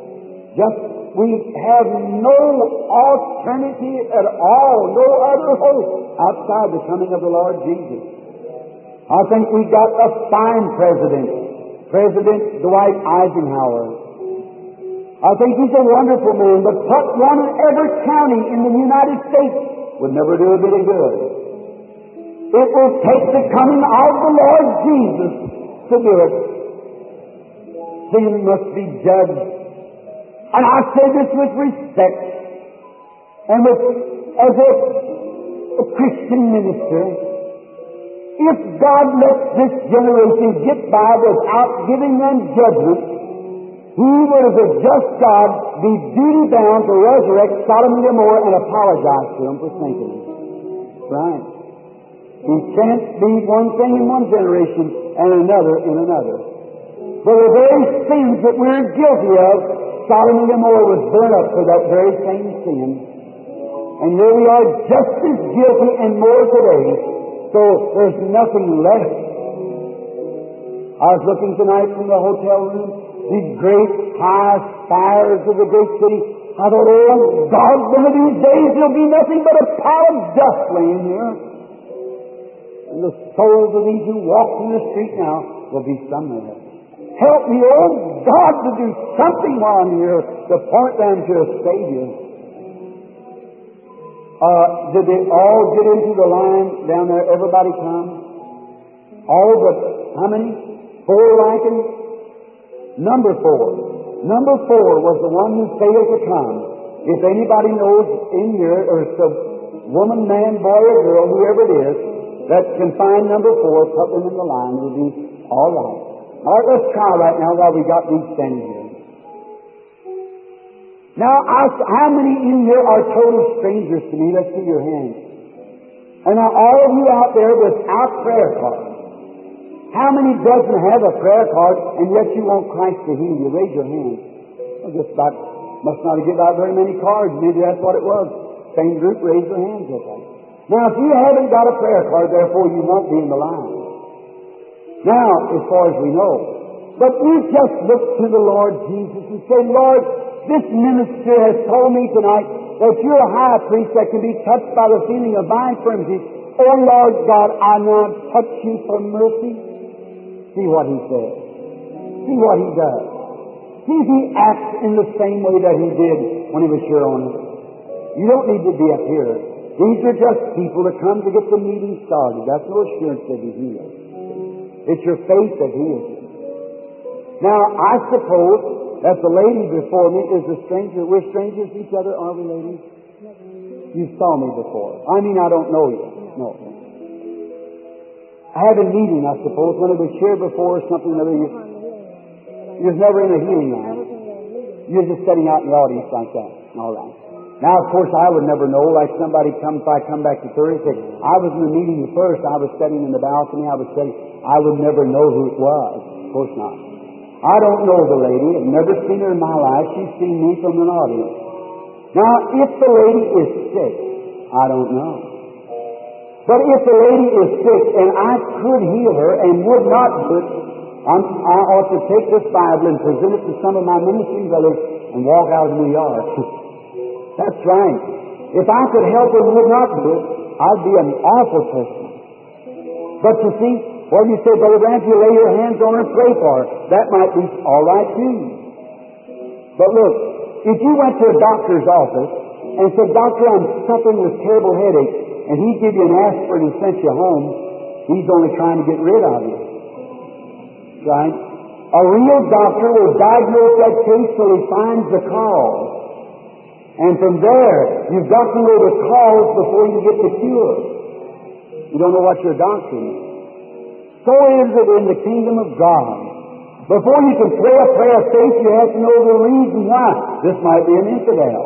We have no alternative at all, no other hope outside the coming of the Lord Jesus. I think we've got a fine president, President Dwight Eisenhower. I think he's a wonderful man, but put one in every county in the United States would never do a bit of good. It will take the coming of the Lord Jesus to do it. Sin must be judged. And I say this with respect and as a Christian minister. If God lets this generation get by without giving them judgment, He would, as a just God, be duty bound to resurrect Sodom and Gomorrah and apologize to them for sinking them. Right. He can't be one thing in one generation and another in another. For the very sins that we're guilty of, Sodom and Gomorrah was burnt up for that very same sin. And here we are just as guilty and more today. So there's nothing left. I was looking tonight from the hotel room, these great high spires of the great city. I thought, oh God, one of these days there'll be nothing but a pile of dust laying here. And the souls of these who walk in the street now will be somewhere. Help me, oh God, to do something while I'm here to point them to a Savior. Did they all get into the line down there? Everybody come? All but how many? 4 Lincoln? Number 4. Number 4 was the one who failed to come. If anybody knows in here, or it's a woman, man, boy, or girl, whoever it is, that can find number 4, put them in the line. It'll be all right. All right, let's try right now while we got these standing here. Now, how many in here are total strangers to me? Let's see your hands. And now, all of you out there without prayer cards. How many doesn't have a prayer card and yet you want Christ to heal you? Raise your hand. Well, just about, must not have given out very many cards. Maybe that's what it was. Same group, raise your hands. Okay. Now, if you haven't got a prayer card, therefore you won't be in the line. Now, as far as we know. But we just look to the Lord Jesus and say, Lord, this minister has told me tonight that you're a high priest that can be touched by the feeling of my infirmities. Oh, Lord God, I now touch you for mercy. See what he says. See what he does. See, he acts in the same way that he did when he was here on earth. You don't need to be up here. These are just people that come to get the meeting started. That's no assurance that he's healed. It's your faith that heals you. Now, I suppose that the lady before me is a stranger. We're strangers to each other, are we, ladies? You saw me before. I mean, I don't know you. No. I had a meeting, I suppose, when it was here before or something or other. You was never in a healing line. You're just sitting out in the audience like that. All right. Now, of course, I would never know. Like somebody if I come back to Thursday, I was in the meeting first. I was sitting in the balcony. I would never know who it was. Of course not. I don't know the lady. I've never seen her in my life. She's seen me from an audience. Now, if the lady is sick, I don't know. But if the lady is sick and I could heal her and would not do it, I ought to take this Bible and present it to some of my ministering brothers and walk out of New York. That's right. If I could help her and would not do it, I'd be an awful person. But you see, when you say, Brother Branch, you lay your hands on her and pray for her, that might be all right too. But look, if you went to a doctor's office and said, Doctor, I'm suffering with terrible headache, and he'd give you an aspirin and sent you home, he's only trying to get rid of you. Right? A real doctor will diagnose that case till he finds the cause. And from there, you've got to know the cause before you get the cure. You don't know what your doctrine is. So is it in the kingdom of God. Before you can pray a prayer of faith, you have to know the reason why. This might be an infidel.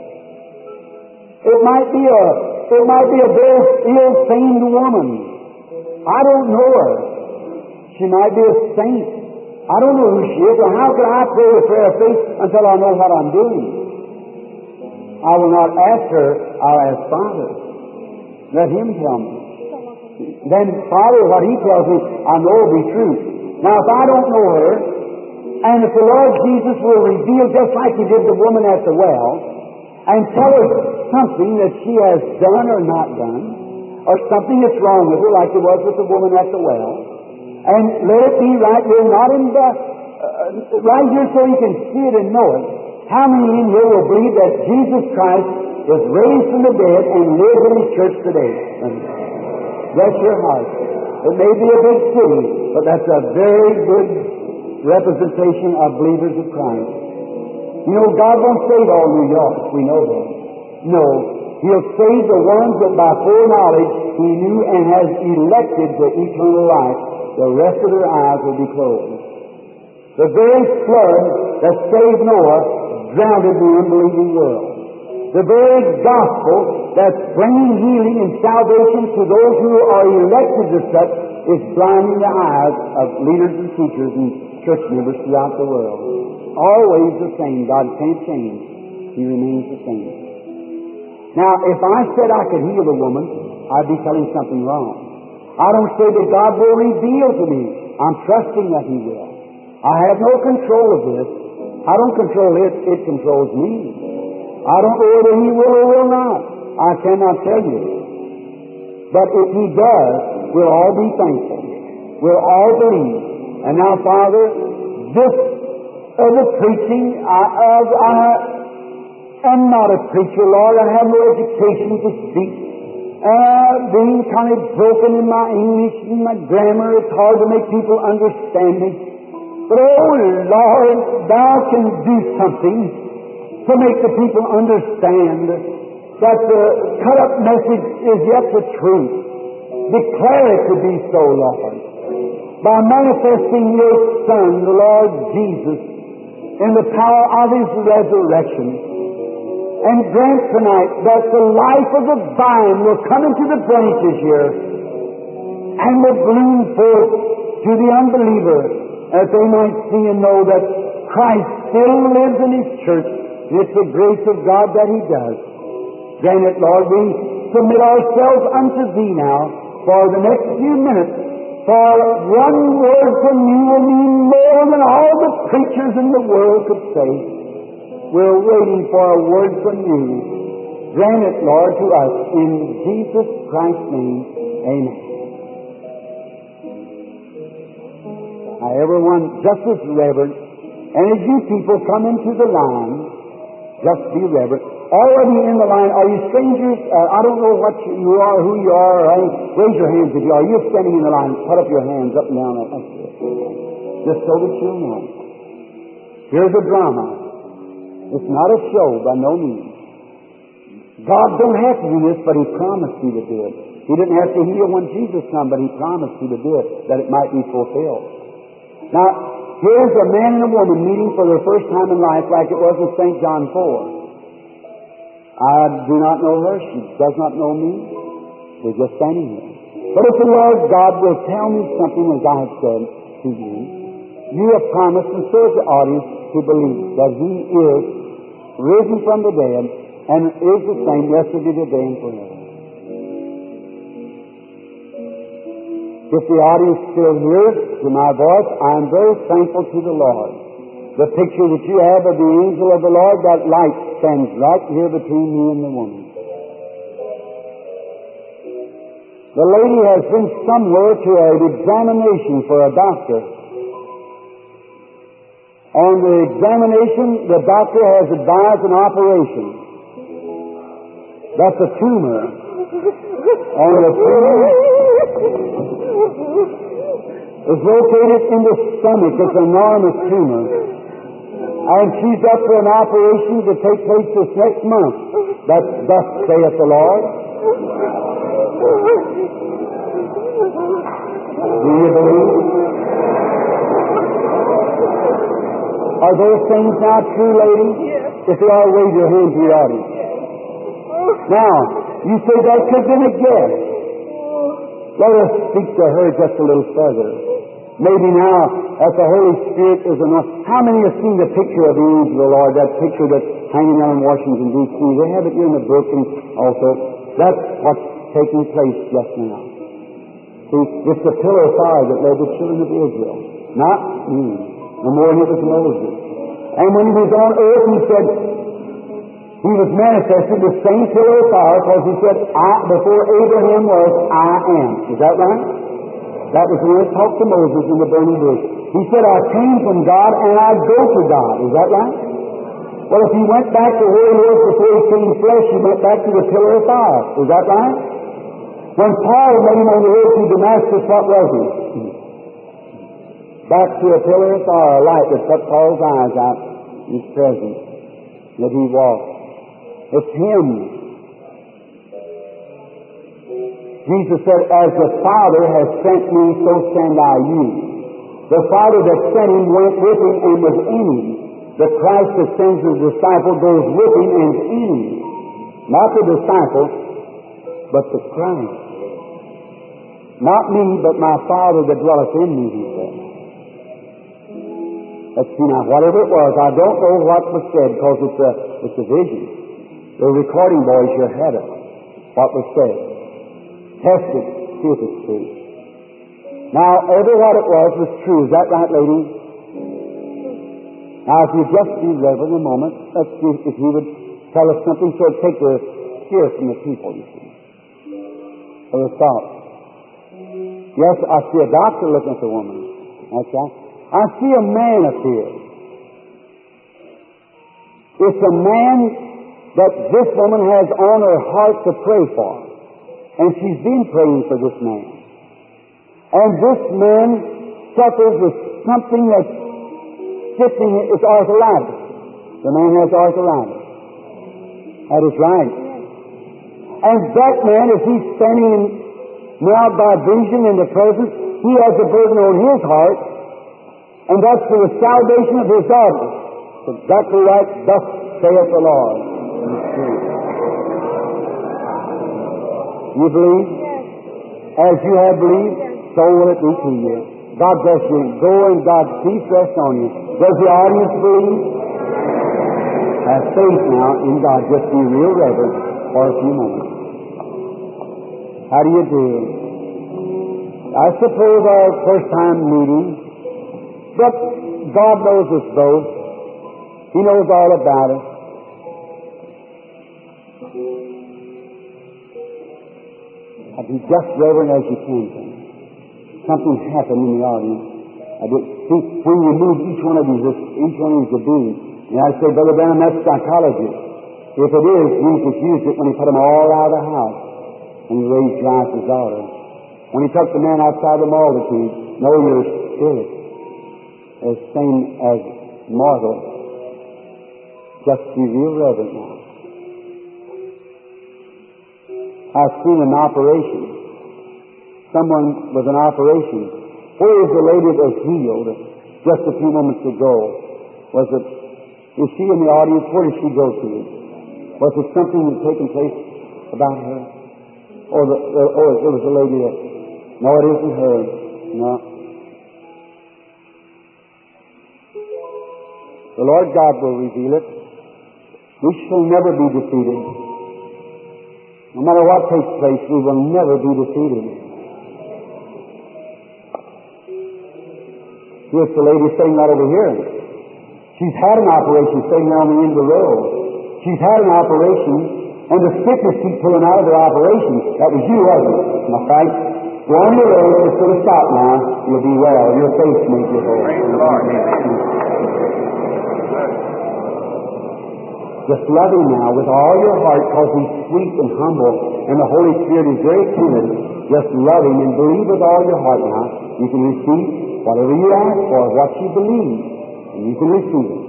It might be a very ill-famed woman. I don't know her. She might be a saint. I don't know who she is, or how can I pray a prayer of faith until I know what I'm doing? I will not ask her, I'll ask Father. Let Him tell me. Then Father, what He tells me, I know will be true. Now if I don't know her, and if the Lord Jesus will reveal just like He did the woman at the well, and tell her something that she has done or not done, or something that's wrong with her, like it was with the woman at the well, and let it be right here, not in the, right here so you can see it and know it. How many in here will believe that Jesus Christ was raised from the dead and lives in His church today? Bless your heart. It may be a big city, but that's a very good representation of believers of Christ. You know, God won't save all New York. We know that. No. He'll save the ones that by foreknowledge He knew and has elected to eternal life. The rest of their eyes will be closed. The very flood that saved Noah drowned the unbelieving world. The very gospel that's bringing healing and salvation to those who are elected as such is blinding the eyes of leaders and teachers and church members throughout the world. Always the same. God can't change. He remains the same. Now, if I said I could heal a woman, I'd be telling something wrong. I don't say that God will reveal to me. I'm trusting that He will. I have no control of this. I don't control it. It controls me. I don't know whether He will or will not. I cannot tell you. But if He does, we'll all be thankful. We'll all believe. And now, Father, this of the preaching, I am not a preacher, Lord. I have no education to speak. Being kind of broken in my English and my grammar, it's hard to make people understand me. But, oh, Lord, Thou can do something to make the people understand that the cut-up message is yet the truth. Declare it to be so, Lord, by manifesting Your Son, the Lord Jesus, in the power of His resurrection. And grant tonight that the life of the vine will come into the branches here and will bloom forth to the unbeliever, as they might see and know that Christ still lives in His church. It's the grace of God that He does. Grant it, Lord. We submit ourselves unto Thee now for the next few minutes. For one word from You will mean more than all the preachers in the world could say. We're waiting for a word from You. Grant it, Lord, to us in Jesus Christ's name. Amen. Now, everyone, just as reverent, and as you people come into the line, just be reverent. Already in the line, are you strangers? I don't know what you are, who you are. Raise your hands if you are. You're standing in the line. Put up your hands up and down. Just so that you'll know. Here's a drama. It's not a show by no means. God don't have to do this, but He promised He would do it. He didn't have to heal when Jesus come, but He promised He would do it, that it might be fulfilled. Now, here's a man and a woman meeting for their first time in life, like it was in St. John 4. I do not know her. She does not know me. We're just standing here. But if the Lord God will tell me something as I have said to you, you have promised, and so has the audience, to believe that He is risen from the dead and is the same yesterday, today, and forever. If the audience still hears to my voice, I am very thankful to the Lord. The picture that you have of the angel of the Lord, that light stands right here between me and the woman. The lady has been somewhere to an examination for a doctor. On the examination, the doctor has advised an operation. That's a tumor. And the tumor is located in the stomach. It's an enormous tumor. And she's up for an operation to take place this next month. Thus saith the Lord. Do you believe? Are those things not true, ladies? If they are, raise your hand to your audience. Now, you say that could have been a guess. Let us speak to her just a little further. Maybe now, as the Holy Spirit is enough. How many have seen the picture of the angel of the Lord, that picture that's hanging down in Washington, D.C.? They have it here in the book and also. That's what's taking place just now. See, it's the pillar of fire that led the children of Israel. Not me. No more than it was Moses. And when he was on earth, he said, he was manifested the same pillar of fire, because he said, before Abraham was, I am. Is that right? That was when he talked to Moses in the burning bush. He said, I came from God and I go to God. Is that right? Well, if he went back to where he was before he came flesh, he went back to the pillar of fire. Is that right? When Paul met him on the road to Damascus, what was he? Back to a pillar of fire, a light that put Paul's eyes out in his presence, that he walked. It's him. Jesus said, as the Father has sent me, so send I you. The Father that sent him went with him and was in him. The Christ that sends the disciple goes with him and is in him. Not the disciple, but the Christ. Not me, but my Father that dwelleth in me, he said. Let's see now, whatever it was, I don't know what was said because it's a vision. The recording boys here had it, what was said. Test it, see if it's true. Now, every what it was true. Is that right, lady? Now, if you just be reverent a moment, let's see if he would tell us something so it'd take the fear from the people, you see. Or the thought. Yes, I see a doctor looking at the woman. That's right. I see a man appear. It's a man that this woman has on her heart to pray for. And she's been praying for this man. And this man suffers with something that's shifting. It's arthritis. The man has arthritis. That is right. And that man, as he's standing now by vision in the presence, he has a burden on his heart, and that's for the salvation of his daughters. Exactly right, thus saith the Lord. You believe? As you have believed, so will it be to you. God bless you. Go and God's peace rest on you. Does the audience believe? Have faith now in God. Just be real reverent for a few moments. How do you do? I suppose our first time meeting, but God knows us both. He knows all about us. Be just reverent as you can. Something happened in the audience. I did see when you move each one of these a being. And I say, Brother Branham, that's psychology. If it is, Jesus used it when he put them all out of the house and he raised Jairus' daughter. When he took the man outside the multitude, know your spirit as same as mortal. Just be real reverent now. I've seen an operation. Someone with an operation. Where is the lady that was healed just a few moments ago? Is she in the audience? Where did she go to? Was it something that had taken place about her? Or it was the lady that... No, it isn't her. No. The Lord God will reveal it. We shall never be defeated. No matter what takes place, we will never be defeated. Here's the lady sitting right over here. She's had an operation sitting on the end of the road. She's had an operation, and the sickness keeps pulling out of her operation. That was you, wasn't it? Am I right? Go on your road, just put a stop now. You'll be well. Your faith makes you whole. Praise the Lord. Just love Him now with all your heart, because He's sweet and humble, and the Holy Spirit is very timid. Just love Him and believe with all your heart now. You can receive whatever you ask for, what you believe, and you can receive it.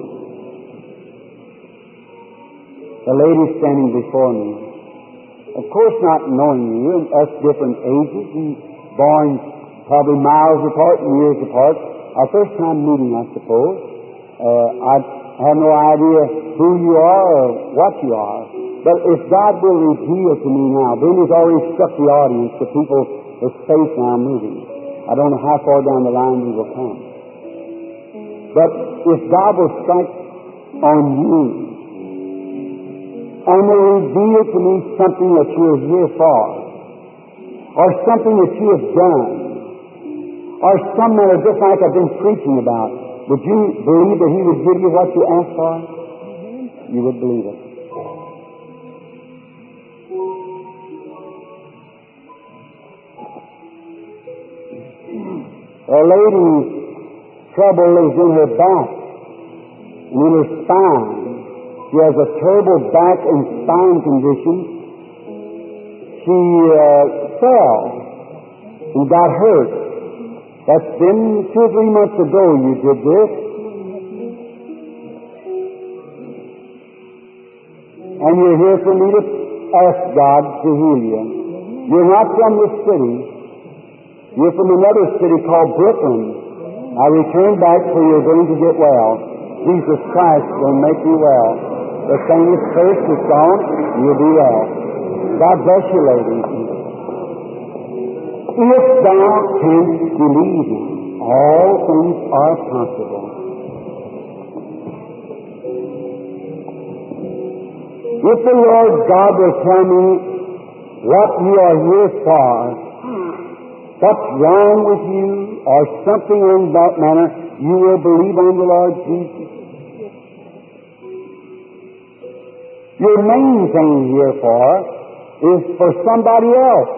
The lady standing before me, of course not knowing you, and us different ages, and born probably miles apart and years apart. Our first time meeting, I suppose. I have no idea who you are or what you are. But if God will reveal to me now, then He's already struck the audience, the people with faith now moving. I don't know how far down the line we will come. But if God will strike on you and will reveal to me something that you are here for, or something that you have done, or some matter just like I've been preaching about, would you believe that He would give you what you asked for? You would believe it. A lady's trouble is in her back and in her spine. She has a terrible back and spine condition. She fell and got hurt. That's been 2 or 3 months ago you did this. And you're here for me to ask God to heal you. You're not from this city. You're from another city called Brooklyn. I return back so you're going to get well. Jesus Christ will make you well. The thing is cursed is gone, you'll be well. God bless you, ladies. If thou canst believe Him, all things are possible. If the Lord God will tell me what you are here for, what's wrong with you, or something in that manner, you will believe on the Lord Jesus. Your main thing here for is for somebody else.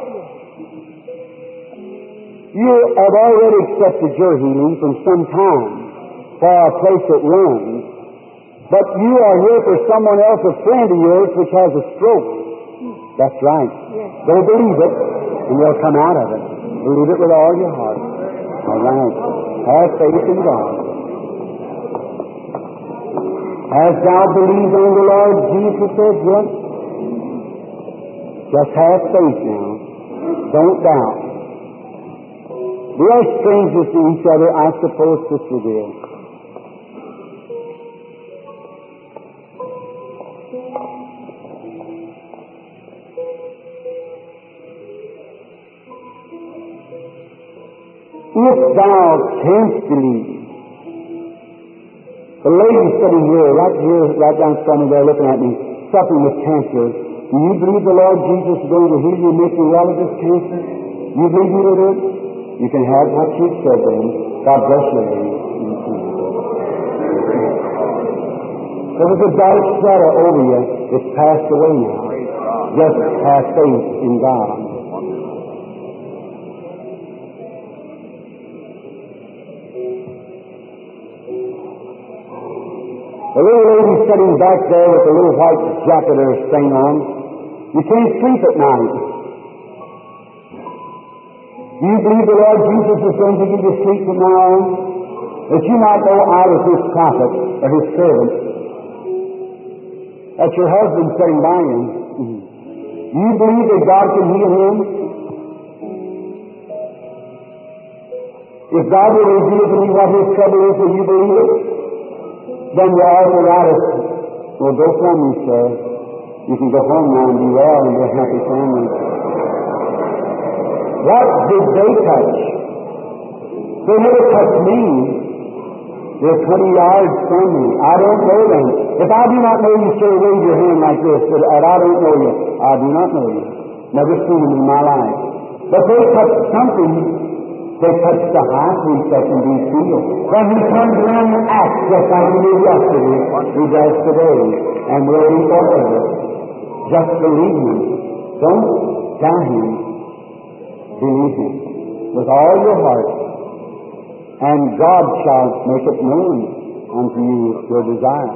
You have already accepted your healing from some time for a place that runs, but you are here for someone else, a friend of yours, which has a stroke. That's right. Don't believe it, and you'll come out of it. Believe it with all your heart. All right. Have faith in God. Hast thou believed on the Lord Jesus said, yes? Just have faith now. Don't doubt. We are strangers to each other, I suppose, Sister dear. If thou canst believe. The lady sitting here, right down in front of me there, looking at me, suffering with cancer. Do you believe the Lord Jesus is going to heal you and make you well of this cancer? You believe He will do it? You can have what you've said then. God bless you. There was a dark shadow over you. It's passed away now. Just have faith in God. The little lady sitting back there with the little white jacket or thing on, you can't sleep at night. Do you believe the Lord Jesus is going to give you sleep from now on? That you might know I was His prophet or His servant. That's your husband sitting by you. Do you believe that God can heal him? If God will reveal to me what his trouble is, will you believe it? Then the arthritis will go from you, sir. You can go home now and be well and be a happy family. What did they touch? They never touched me. They're 20 yards from me. I don't know them. If I do not know you, sir, wave your hand like this. But I don't know you. I do not know you. Never seen them in my life. But they touched something. They touched the high priest that can be healed. When he turns around and acts just like he did yesterday, he does today. And will be forever. Just believe him. Don't doubt him. Believe him with all your heart. And God shall make it known unto you your desire.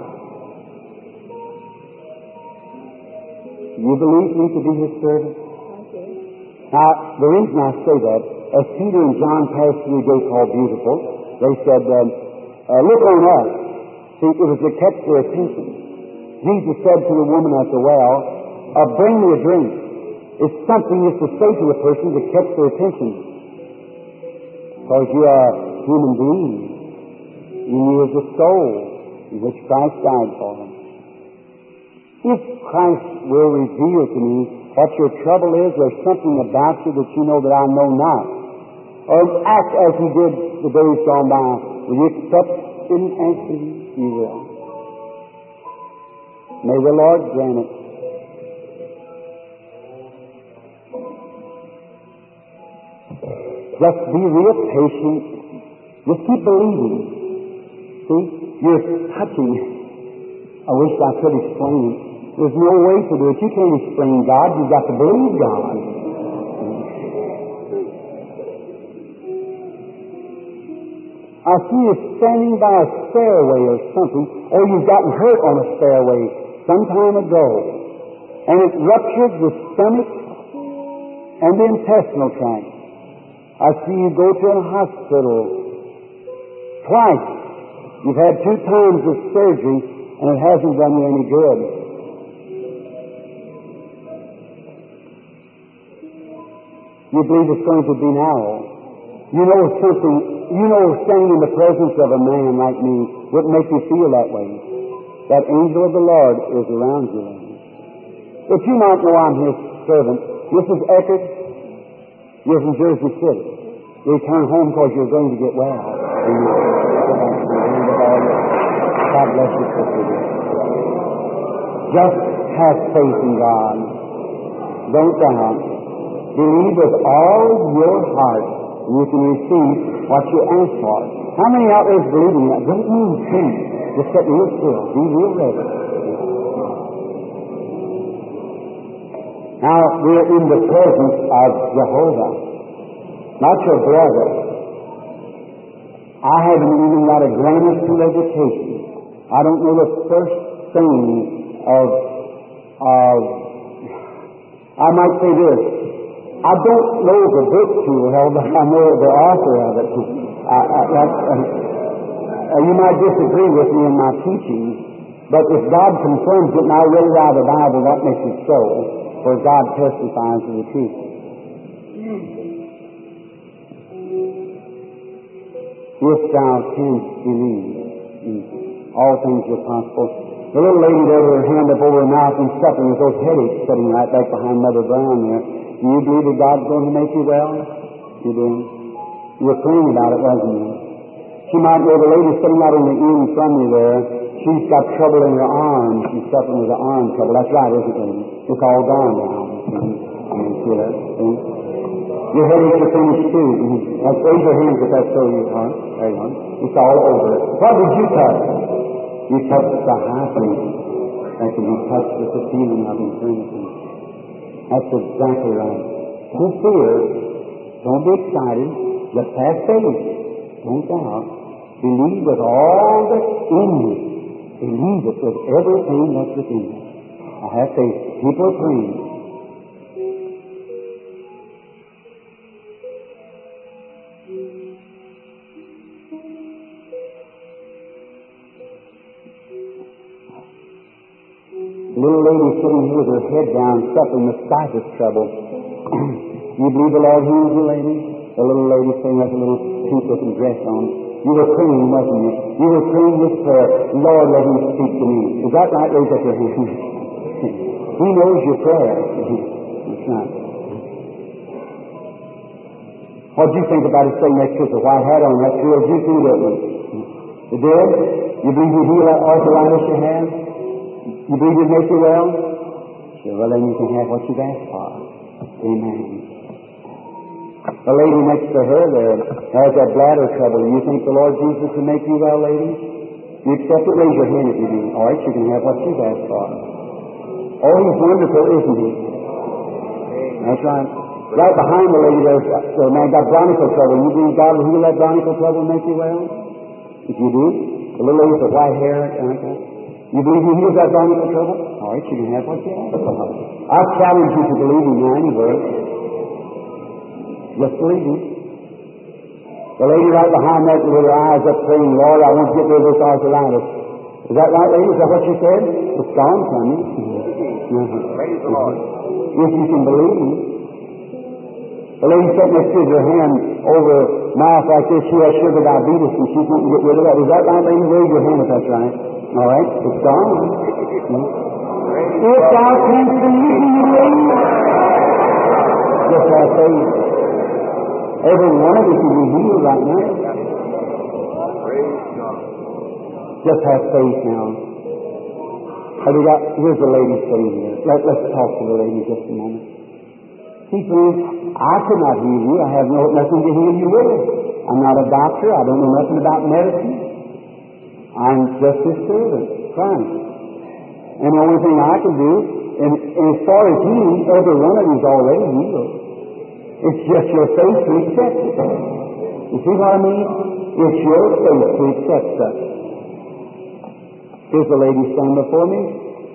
You believe me to be his servant? Now, the reason I say that, as Peter and John passed through a gate called Beautiful, they said, look on us. See, it was to catch their attention. Jesus said to the woman at the well, bring me a drink. It's something just to say to a person to catch their attention. Because you are a human being. In you is a soul in which Christ died for. If Christ will reveal to me what your trouble is, there's something about you that you know that I know not. Or act as he did the days gone by. Will you accept him as he will? May the Lord grant it. Just be real patient. Just keep believing. See, you're touching. I wish I could explain it. There's no way to do it. You can't explain God. You've got to believe God. I see you standing by a stairway or something, or you've gotten hurt on a stairway some time ago, and it ruptured the stomach and the intestinal tract. I see you go to a hospital twice. You've had 2 times of surgery, and it hasn't done you any good. You believe it's going to be now. You know something, standing in the presence of a man like me would make you feel that way. That angel of the Lord is around you. If you might know I'm his servant, Mrs. Eckert, you're from Jersey City. You return home because you're going to get well. God bless you, sister. Just have faith in God. Don't doubt. Believe with all your heart, and you can receive what you ask for. How many out there is believing that? Don't move feet. Just sit real still. Be real ready. Now, we're in the presence of Jehovah, not your brother. I haven't even got a granite to education. I don't know the first thing of I might say this. I don't know the book too well, but I know the author of it. You might disagree with me in my teaching, but if God confirms it and I read it out of the Bible, that makes it so, for God testifies to the truth. If thou canst believe, all things are possible. The little lady there with her hand up over her mouth and suffering with those headaches sitting right back behind Mother Brown there. Do you believe that God's going to make you well? You do. You were praying about it, wasn't you? She might know the lady sitting out in the inn from you there. She's got trouble in her arm. She's suffering with her arm trouble. That's right, isn't it? It's all gone now. See that? Your headaches are finished too. Let's raise your hands if that's so you are. There you are. It's all over. What did you touch? You touched the high place. That can be touched with the feeling of eternity. That's exactly right. Don't fear. Don't be excited. Just have faith. Don't doubt. Believe with all that's in you. Believe it with everything that's within you. I have faith. People are praying. Little lady sitting here with her head down, suffering with sinus trouble. You believe the Lord heals you, lady? The little lady sitting with a little pink-looking dress on. You were praying, wasn't you? You were praying this prayer, Lord, let him speak to me. Is that right? Raise up your hand. He knows your prayer. It's not. What did you think about it sitting next to the white hat on that field? You too, didn't you? You did? You believe you heal that arthritis you have? You believe it make you well? Sure, well then you can have what you've asked for. Amen. The lady next to her there has that bladder trouble. Do you think the Lord Jesus will make you well, lady? You accept it? Raise your hand if you do. All right, you can have what you've asked for. Oh, he's wonderful, isn't he? That's right. Right behind the lady there's a man got bronchial trouble. You believe God will heal that bronchial trouble and make you well? If you do, the little lady with the white hair, you believe he heals that bronchial trouble? All right, you can have what you ask for. I challenge you to believe in me anywhere. Just believe me. The lady right behind that with her eyes up praying, Lord, I want to get rid of this arthritis. Is that right, lady? Is that what you said? It's gone from you. Praise the Lord. If you can believe. The lady sitting next to her hand over mouth like this, she has sugar diabetes and she couldn't get rid of that. Is that right, lady? Raise your hand if that's right. All right, it's gone. If thou canst believe, just have faith. Every one of us can be healed right now. Just have faith now. Here's the lady sitting here. Let's talk to the lady just a moment. She says, I could not heal you. I have nothing to heal you with. I'm not a doctor. I don't know nothing about medicine. I'm just his servant, Christ. And the only thing I can do, and as far as healing, every one of you is already healed. It's just your faith to accept it. You see what I mean? It's your faith to accept that. Here's the lady standing before me.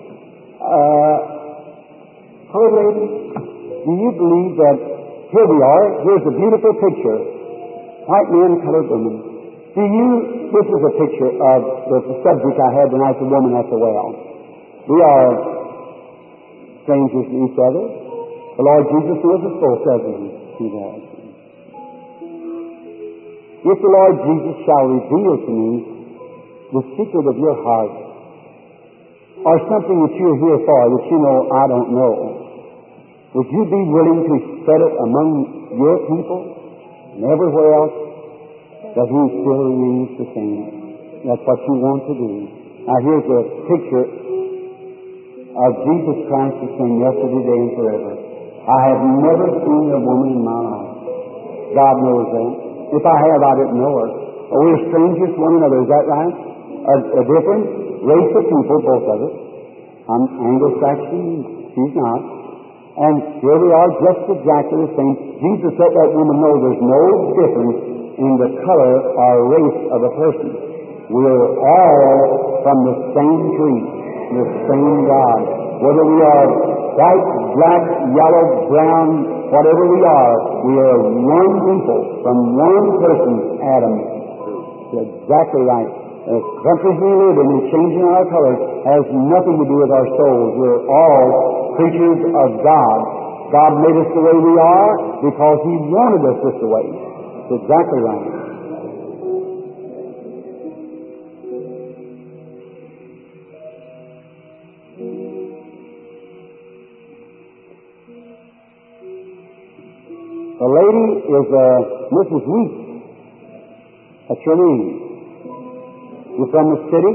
Hello, lady. Do you believe that here we are? Here's a beautiful picture. White men, colored women. This is a picture of the subject I had tonight, the woman at the well. We are strangers to each other. The Lord Jesus knows us both, doesn't he? He does. If the Lord Jesus shall reveal to me the secret of your heart, or something that you're here for that you know I don't know, would you be willing to spread it among your people and everywhere else that he still remains the same? That's what you want to do. Now here's a picture of Jesus Christ the same yesterday, today, and forever. I have never seen a woman in my life. God knows that. If I have, I didn't know her. We're strangers to one another, is that right? A different race of people, both of us. I'm Anglo-Saxon, she's not. And here we are, just exactly the same. Jesus let that woman know there's no difference in the color or race of a person. We're all from the same tree, the same God. Whether we are white, black, yellow, brown, whatever we are one people from one person, Adam. That's exactly right. The countries we live in and changing our colors has nothing to do with our souls. We're all creatures of God. God made us the way we are because He wanted us this way. That's exactly right. The lady is Mrs. Weeks. That's your name. You're from the city?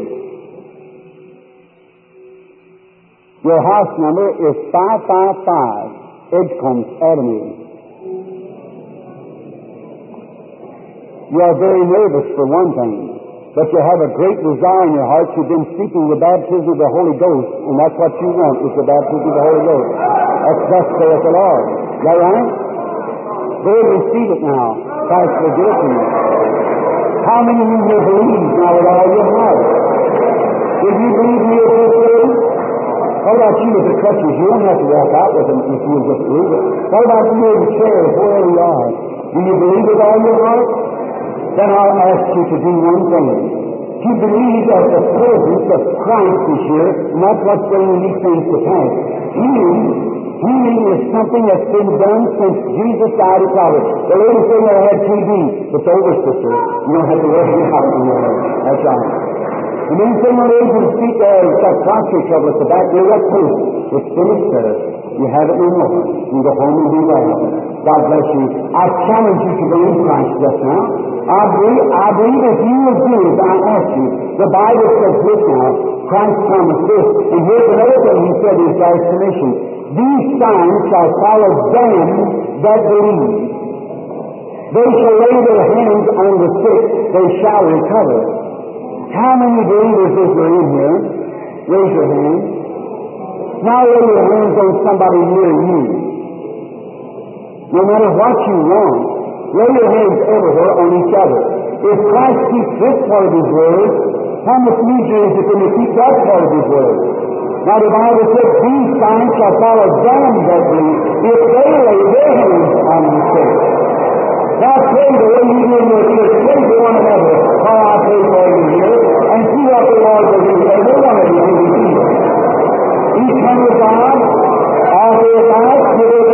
Your house number is 555 Edgecombe Avenue. You are very nervous for one thing, but you have a great desire in your heart. You've been seeking the baptism of the Holy Ghost, and that's what you want, is the baptism of the Holy Ghost. That's thus saith the Lord. Is that right? Go and receive it now. Christ will give it to you. How many of you will believe now with all your heart? If you believe me at this age, what about you with the crutches? You don't have to walk out with them if you just believe it. What about you in the chairs, wherever you are? Do you believe with all your heart? Then I'll ask you to do one thing. To believe that the presence of Christ is here, and that's what's bringing these things to pass. Healing is something that's been done since Jesus died at Calvary. The lady said that I had TB. It's over, sister. You don't have to worry about it anymore. That's right. And then someone able to speak there, it's got prostate trouble at the back. You're that post. It's finished, sir. You have it no more. You can go home and be well. God bless you. I challenge you to believe Christ just now. I believe if you will do as I ask you. The Bible says this now. Christ promised this. And here's another thing He said in His last commission. These signs shall follow them that believe. They shall lay their hands on the sick. They shall recover. How many believers is there in here? Raise your hand. Now lay your hands on somebody near you. No matter what you want, lay your hands everywhere on each other. If Christ keeps this part of His Word, how much easier is it when He keeps that part of His Word? Now the Bible says, these signs shall follow them that believe, if they lay their hands on the sick. Now pray the way you do in your church. Pray for one another while I pray for you here, and see what the Lord will do. Every one of you will be healed. Eternal God, all your life,